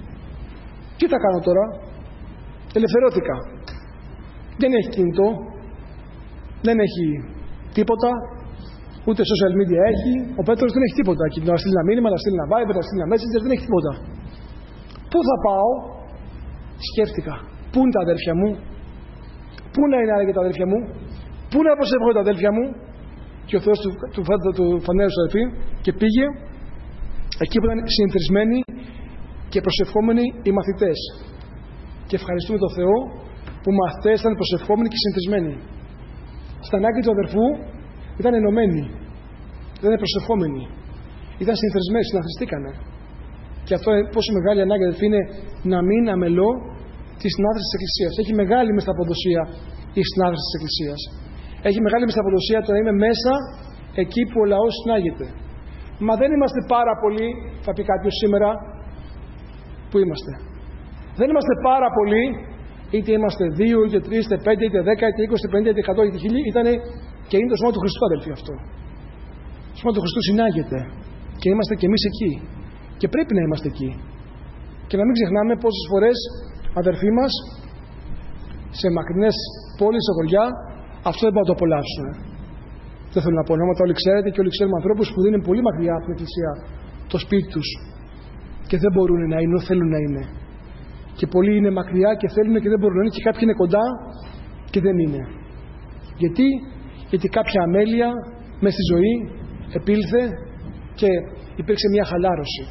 Τι θα κάνω τώρα? Ελευθερώθηκα. Δεν έχει κινητό. Δεν έχει τίποτα. Ούτε social media έχει. Ο Πέτρος δεν έχει τίποτα. Και να στείλει ένα μήνυμα, να στείλει ένα Viber, να στείλει ένα Messenger, δεν έχει τίποτα. Πού θα πάω? Σκέφτηκα. Πού είναι τα αδέρφια μου? Πού να είναι άραγε τα αδέρφια μου? Πού να προσεύχω τα αδέρφια μου? Και ο Θεός του φανέρωσε αδερφή και πήγε εκεί που ήταν συνηθισμένοι και προσευχόμενοι οι μαθητές. Και ευχαριστούμε τον Θεό που μαθητές ήταν προσευχόμενοι και συνηθισμένοι. Στα ανάγκη του αδερφού ήταν ενωμένοι. Δεν ήταν προσευχόμενοι. Ήταν συνηθισμένοι, συναθριστήκανε. Και αυτό πόσο μεγάλη ανάγκη αδερφοί είναι να μην αμελώ τη συνάθρηση της Εκκλησίας. Έχει μεγάλη μεσταποδοσία η συνάθρηση της Εκκλησίας. Έχει μεγάλη μεσταποδοσία το να είμαι μέσα εκεί που ο λαός συνάγεται. Μα δεν είμαστε πάρα πολλοί, θα πει κάποιος σήμερα, που είμαστε. Δεν είμαστε πάρα πολλοί, είτε είμαστε 2, είτε 3, είτε 5, είτε 10, είτε 20, είτε 50, είτε 100, είτε 1000, ήταν και είναι το σώμα του Χριστού, αδελφοί, αυτό. Το σώμα του Χριστού συνάγεται και είμαστε και εμείς εκεί. Και πρέπει να είμαστε εκεί. Και να μην ξεχνάμε πόσες φορές αδερφοί μας σε μακρινές πόλεις, σε χωριά, αυτό δεν μπορούν να το απολαύσουν. Δεν θέλω να πω ονόματα, όλοι ξέρετε και όλοι ξέρουμε ανθρώπους που δίνουν πολύ μακριά από την Εκκλησία το σπίτι τους και δεν μπορούν να είναι, θέλουν να είναι. Και πολλοί είναι μακριά και θέλουν και δεν μπορούν να είναι, και κάποιοι είναι κοντά και δεν είναι. Γιατί κάποια αμέλεια μέσα στη ζωή επήλθε και υπήρξε μια χαλάρωση.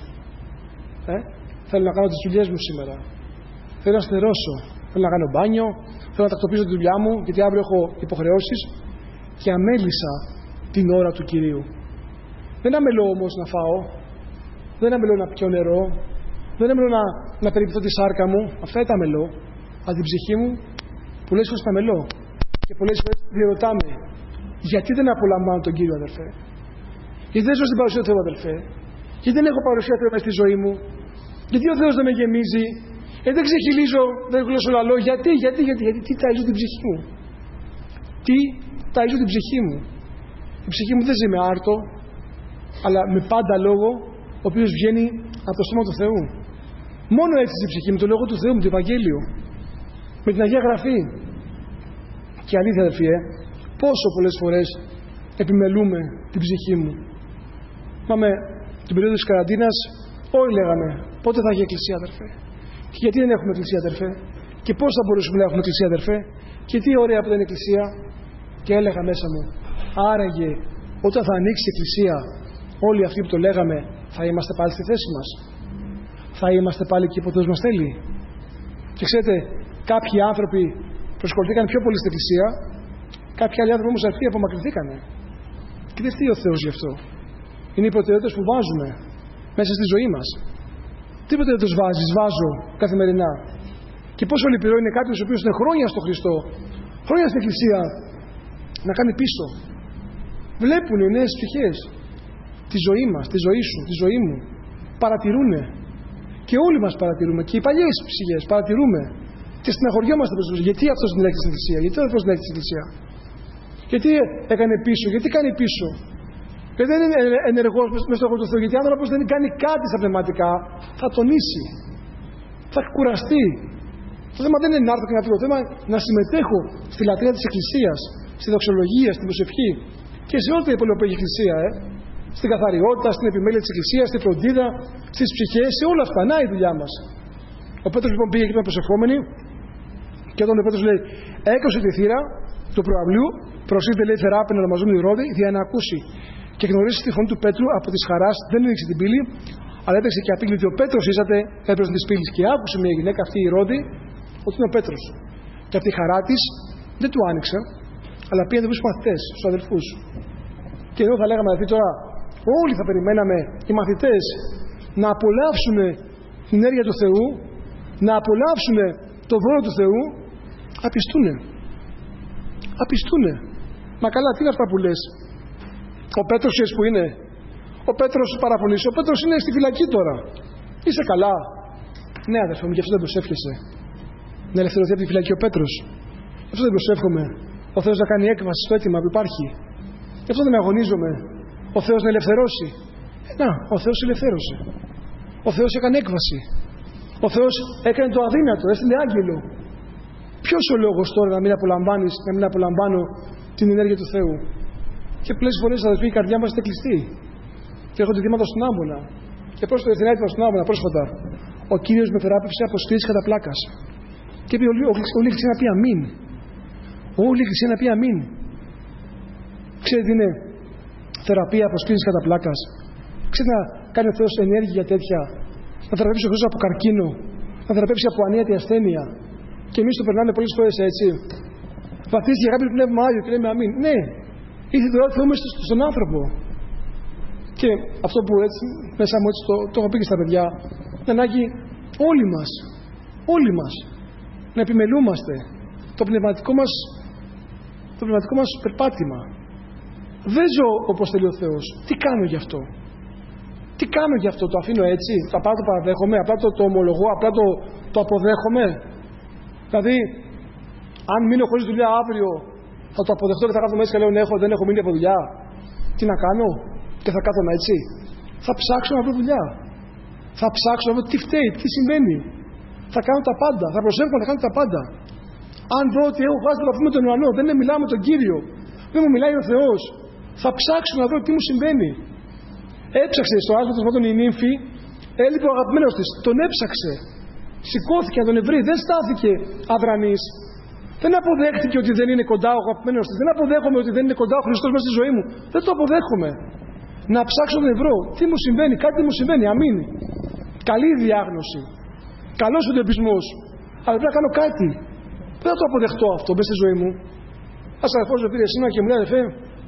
Θέλω να κάνω τις δουλειές μου σήμερα. Θέλω να στερώσω. Θέλω να κάνω μπάνιο. Θέλω να τακτοποιήσω τη δουλειά μου, γιατί αύριο έχω υποχρεώσεις. Και αμέλησα την ώρα του Κυρίου. Δεν αμελώ όμως να φάω. Δεν αμελώ να πιω νερό. Δεν αμελώ να περιποιηθώ τη σάρκα μου. Αυτά τα αμελώ. Αλλά την ψυχή μου πολλές φορές τα αμελώ. Και πολλές φορές διερωτάμε, γιατί δεν απολαμβάνω τον Κύριο, αδερφέ? Γιατί δεν ζω στην παρουσία του Θεού, αδερφέ? Γιατί δεν έχω παρουσία του Θεού μέσα στη ζωή μου? Γιατί ο Θεός δεν με γεμίζει? Δεν ξεχυλίζω, δεν γλώσσω λαλό. Γιατί τι ταΐζω την ψυχή μου? Τι ταΐζω την ψυχή μου? Η ψυχή μου δεν ζει με άρτο, αλλά με πάντα λόγο, ο οποίος βγαίνει από το στόμα του Θεού. Μόνο έτσι η ψυχή μου, το λόγο του Θεού, με το Ευαγγέλιο, με την Αγία Γραφή. Και αλήθεια, αδερφοί, πόσο πολλές φορές επιμελούμε την ψυχή μου. Πάμε την περίοδο της καραντίνας, όλοι λέγαμε, πότε θα έχει εκκλησία, αδερφέ? Και γιατί δεν έχουμε εκκλησία, αδερφέ? Και πώς θα μπορούσαμε να έχουμε εκκλησία, αδερφέ? Και τι ωραία που δεν είναι εκκλησία. Και έλεγα μέσα μου, άραγε όταν θα ανοίξει η εκκλησία, όλοι αυτοί που το λέγαμε, θα είμαστε πάλι στη θέση μας? Θα είμαστε πάλι εκεί που ο Θεός μας θέλει? Και ξέρετε, κάποιοι άνθρωποι προσκολθήκαν πιο πολύ στην εκκλησία, κάποιοι άλλοι άνθρωποι όμως αυτοί απομακρυνθήκανε. Και δεν φταίει ο Θεός γι' αυτό. Είναι οι προτεραιότητες που βάζουμε μέσα στη ζωή μας. Τι προτεραιότητες βάζω καθημερινά? Και πόσο λυπηρό είναι κάποιος ο οποίος είναι χρόνια στο Χριστό, χρόνια στην Εκκλησία, να κάνει πίσω. Βλέπουν οι νέες ψυχές τη ζωή μας, τη ζωή σου, τη ζωή μου. Παρατηρούνε. Και όλοι μας παρατηρούμε. Και οι παλιές ψυχές παρατηρούμε. Και στεναχωριόμαστε προς τους. Γιατί αυτός δεν έχει στην Εκκλησία? Γιατί ο αδελφός δεν έχει στην Εκκλησία? Γιατί έκανε πίσω? Γιατί κάνει πίσω? Γιατί δεν είναι ενεργός μέσα στο έργο του Θεού? Γιατί αν ο άνθρωπος δεν κάνει κάτι στα πνευματικά, θα τονίσει. Θα κουραστεί. Το θέμα δεν είναι να έρθω και να φύγω. Το θέμα είναι να συμμετέχω στη λατρεία της Εκκλησίας, στη δοξολογία, στην προσευχή και σε ό,τι υπόλοιπο έχει η Εκκλησία. Στην καθαριότητα, στην επιμέλεια της Εκκλησίας, στη φροντίδα, στις ψυχές, σε όλα αυτά. Να η δουλειά μας. Ο Πέτρος λοιπόν πήγε εκεί με προσευχόμενοι και όταν ο Πέτρος λέει: έκοψε τη θύρα του προαυλίου, προσήλθε λέει θεράπη να ονομαζόμενη Ρώδη, για να ακούσει. Και γνωρίσει τη φωνή του Πέτρου από τη χαρά, δεν άνοιξε την πύλη, αλλά έπαιξε και απήγγειλε ότι ο Πέτρος ήσατε έπρεπε τη πύλη. Και άκουσε μια γυναίκα αυτή η Ρώδη ότι είναι ο Πέτρος. Και από τη χαρά της δεν του άνοιξε, αλλά πήγε τους μαθητές, στους αδελφούς. Και εδώ θα λέγαμε δηλαδή τώρα, όλοι θα περιμέναμε οι μαθητές να απολαύσουν την ενέργεια του Θεού, να απολαύσουν το δώρο του Θεού, απιστούνε. Απιστούνε. Μα καλά, τι είναι αυτά που λες? Ο Πέτρος ξέρεις που είναι? Ο Πέτρος παραφωνήσει. Ο Πέτρος είναι στη φυλακή τώρα. Είσαι καλά? Ναι αδερφέ μου, γι' αυτό δεν προσεύχεσαι. Να ελευθερωθεί από τη φυλακή ο Πέτρος. Γι' αυτό δεν προσεύχομαι. Ο Θεός να κάνει έκβαση στο αίτημα που υπάρχει. Γι' αυτό δεν αγωνίζομαι. Ο Θεός να ελευθερώσει. Να, ο Θεός ελευθέρωσε. Ο Θεός έκανε έκβαση. Ο Θεός έκανε το αδύνατο, έστειλε άγγελο. Ποιος ο λόγος τώρα να μην απολαμβάνεις, να μην απολαμβάνω την ενέργεια του Θεού? Και πολλές φορές αδελφοί η καρδιά μας είναι κλειστή. Και έρχονται δήματα στον άμμονα. Και πρόσφατα ήρθε ένα έτοιμα στον άμμονα, πρόσφατα. Ο Κύριος με θεράπευσε από σκλήρης κατά πλάκας. Και είπε όλη η Εκκλησία να πει αμήν. Όλη η Εκκλησία να πει αμήν. Ξέρετε τι είναι θεραπεία από σκλήρης κατά πλάκας? Ξέρετε να κάνει ο Θεός ενέργεια τέτοια? Να θεραπεύσει ο Θεός από καρκίνο, να θεραπεύσει από ανίατη ασθένεια. Και εμείς το περνάμε πολλές φορές έτσι. Βαθύθηκε κάποιο πνεύμα Άγιο και λέμε αμήν. Ναι, ήρθε το Θεό μέσα στον άνθρωπο. Και αυτό που έτσι μέσα μου έτσι το έχω πει και στα παιδιά, είναι ανάγκη όλοι μας να επιμελούμαστε το πνευματικό μας περπάτημα. Δεν ζω όπως θέλει ο Θεός. Τι κάνω γι' αυτό? Τι κάνω γι' αυτό? Το αφήνω έτσι? Απλά το παραδέχομαι? Απλά το ομολογώ? Απλά το αποδέχομαι? Δηλαδή, αν μείνω χωρίς δουλειά αύριο, θα το αποδεχτώ και θα κάθομαι έτσι και λέω δεν έχω μείνει από δουλειά. Τι να κάνω? Και θα κάθομαι έτσι? Θα ψάξω να βρω δουλειά. Θα ψάξω να βρω τι φταίει, τι συμβαίνει. Θα κάνω τα πάντα. Θα προσέχω να κάνω τα πάντα. Αν δω ότι έχω χάσει το επαφή με τον ουρανό, δεν μιλάω με τον Κύριο, δεν μου μιλάει ο Θεός, θα ψάξω να δω τι μου συμβαίνει. Έψαξε στο άσπρο των η νύμφη, έλειπε ο αγαπημένος της. Τον έψαξε. Σηκώθηκε να τον βρει. Δεν στάθηκε αδρανής. Δεν αποδέχτηκε ότι δεν είναι κοντά ο αγαπημένος της. Δεν αποδέχομαι ότι δεν είναι κοντά ο Χριστός μέσα στη ζωή μου. Δεν το αποδέχομαι. Να ψάξω να τον βρω. Τι μου συμβαίνει, κάτι μου συμβαίνει. Αμήν. Καλή διάγνωση. Καλός ο εντοπισμός. Αλλά πρέπει να κάνω κάτι. Δεν θα το αποδεχτώ αυτό μέσα στη ζωή μου. Ας αδερφός με πήρε σήμερα και μου λέει αδερφέ,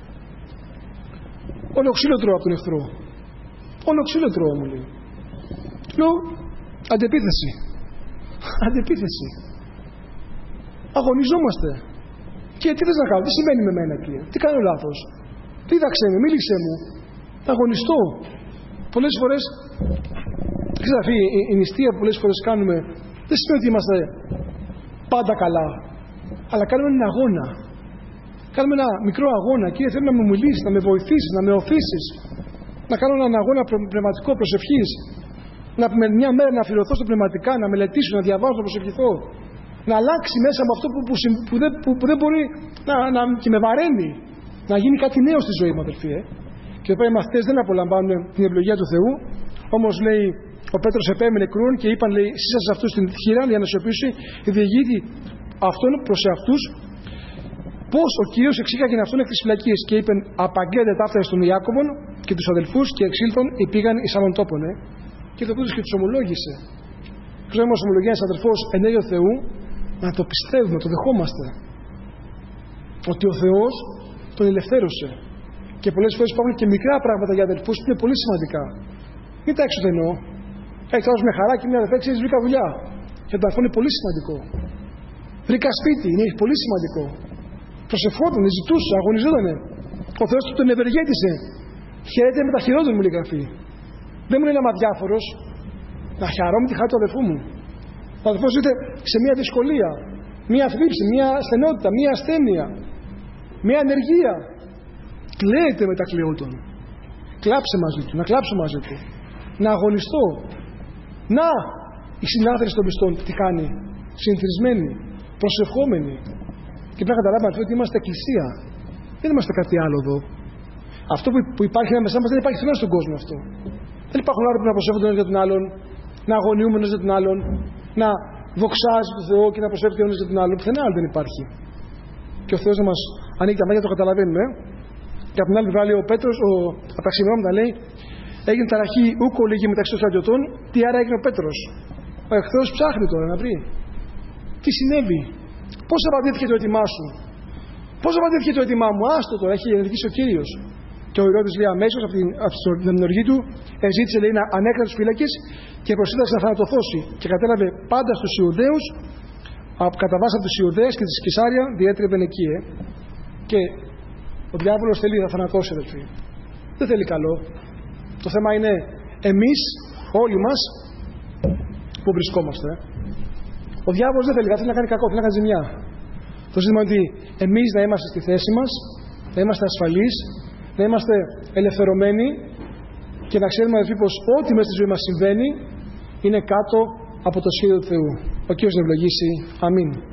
όλο ξύλο τρώω από τον εχθρό. Όλο ξύλο τρώω, μου λέει. Λέω αντεπίθεση. Αντεπίθεση. Αγωνιζόμαστε. Και τι θες να κάνω, τι συμβαίνει με μένα εκεί, τι κάνω λάθος, δίδαξε με, μίλησέ μου, θα αγωνιστώ. Πολλές φορές, ξέρετε, η νηστεία που πολλές φορές κάνουμε δεν σημαίνει ότι είμαστε πάντα καλά, αλλά κάνουμε έναν αγώνα. Κάνουμε ένα μικρό αγώνα. Κύριε, θέλω να μου μιλήσεις, να με βοηθήσεις, να με οθήσεις, να κάνω έναν αγώνα πνευματικό προσευχής, να μια μέρα να αφιερωθώ στο πνευματικά, να μελετήσω, να διαβάσω, να προσευχηθώ, να αλλάξει μέσα από αυτό που δεν μπορεί και με βαραίνει, να γίνει κάτι νέο στη ζωή μου, αδελφοί. Και εδώ πέρα οι μαθητές δεν απολαμβάνουν την ευλογία του Θεού. Όμως λέει, ο Πέτρος επέμεινε κρούν και είπαν, λέει, σύσασαν αυτούς την χείρα για να σιωπήσει η διηγήτη αυτόν προς εαυτούς, πως ο Κύριος εξήγαγε αυτόν εκ της φυλακής και είπεν, απαγγέλλετε τα αυτά στον Ιάκωβον και τους αδελφούς και εξήλθον πήγαν εις άλλων τόπων. Και το Πέτρος και τους ομολόγησε. Ξέρω μας ομολογία ένας αδελφός ενέργειο Θεού, να το πιστεύουμε, το δεχόμαστε. Ότι ο Θεός τον ελευθέρωσε. Και πολλές φορές υπάρχουν και μικρά πράγματα για αδελφούς που είναι πολύ σημαντικά. Μην τα εξουδενώ. Έχει τώρα με χαρά και μια αδελφέ, ξέρεις, βρήκα δουλειά. Και το αδελφό είναι πολύ σημαντικό. Βρήκα σπίτι, είναι πολύ σημαντικό. Προσευχόταν, ζητούσε, αγωνιζότανε. Ο Θεός τον ευεργέτησε. Χαίρεται με τα χειρότερα, μου λέει η Γραφή. Δεν μου είναι ένα αδιάφορος. Να χαρώ τη χαρά του αδελφού μου. Ο αδελφός είτε σε μια δυσκολία, μια θλίψη, μια στενότητα, μια ασθένεια, μια ανεργία. Κλαίεται με τα κλαιότων. Κλάψε μαζί του, να κλάψω μαζί του. Να αγωνιστώ. Να, οι συνάδελφοι των πιστών τι κάνει. Συνηθισμένοι, προσευχόμενοι. Και πρέπει να καταλάβουμε ότι είμαστε εκκλησία. Δεν είμαστε κάτι άλλο εδώ. Αυτό που υπάρχει ανάμεσά μας δεν υπάρχει πουθενά στον κόσμο αυτό. Δεν υπάρχουν άνθρωποι που να προσεύχονται ένας για τον άλλον, να αγωνιούμε ένας για τον άλλον, να δοξάζει τον Θεό και να προσεύχεται ο ένας για τον άλλον. Πουθενά άλλο δεν υπάρχει. Και ο Θεός να μας ανοίγει τα μάτια, το καταλαβαίνουμε. Και από την άλλη πλευρά λέει ο Πέτρος, από τα ξημερώματα λέει, έγινε ταραχή ούκο λίγη μεταξύ των στρατιωτών. Τι άρα έγινε ο Πέτρος? Ο εχθρός ψάχνει τώρα να βρει. Τι συνέβη? Πώς απαντήθηκε το έτοιμά σου? Πώς απαντήθηκε το έτοιμά μου? Άστο τώρα, έχει ενεργήσει ο Κύριος. Και ο Ηρώδης λέει αμέσως από την οργή του, ζήτησε λέει να ανέκρανε τους φύλακες και προσήταξε να θανατωθώσει. Και κατέλαβε πάντα στους Ιουδαίους, κατά βάση από τους Ιουδαίες και τη Κεσάρια διέτρεπεν εκεί. Και ο διάβολος θέλει να θανατώσει, αδελφοί. Δεν θέλει καλό. Το θέμα είναι εμείς, όλοι μας, που βρισκόμαστε. Ο διάβολος δεν θέλει να κάνει κακό, θέλει να κάνει ζημιά. Το ζήτημα είναι ότι εμείς να είμαστε στη θέση μας, να είμαστε ασφαλείς, να είμαστε ελευθερωμένοι και να ξέρουμε, αδελφοί, πως ό,τι μέσα στη ζωή μας συμβαίνει είναι κάτω από το σχέδιο του Θεού. Ο Κύριος να ευλογήσει. Αμήν.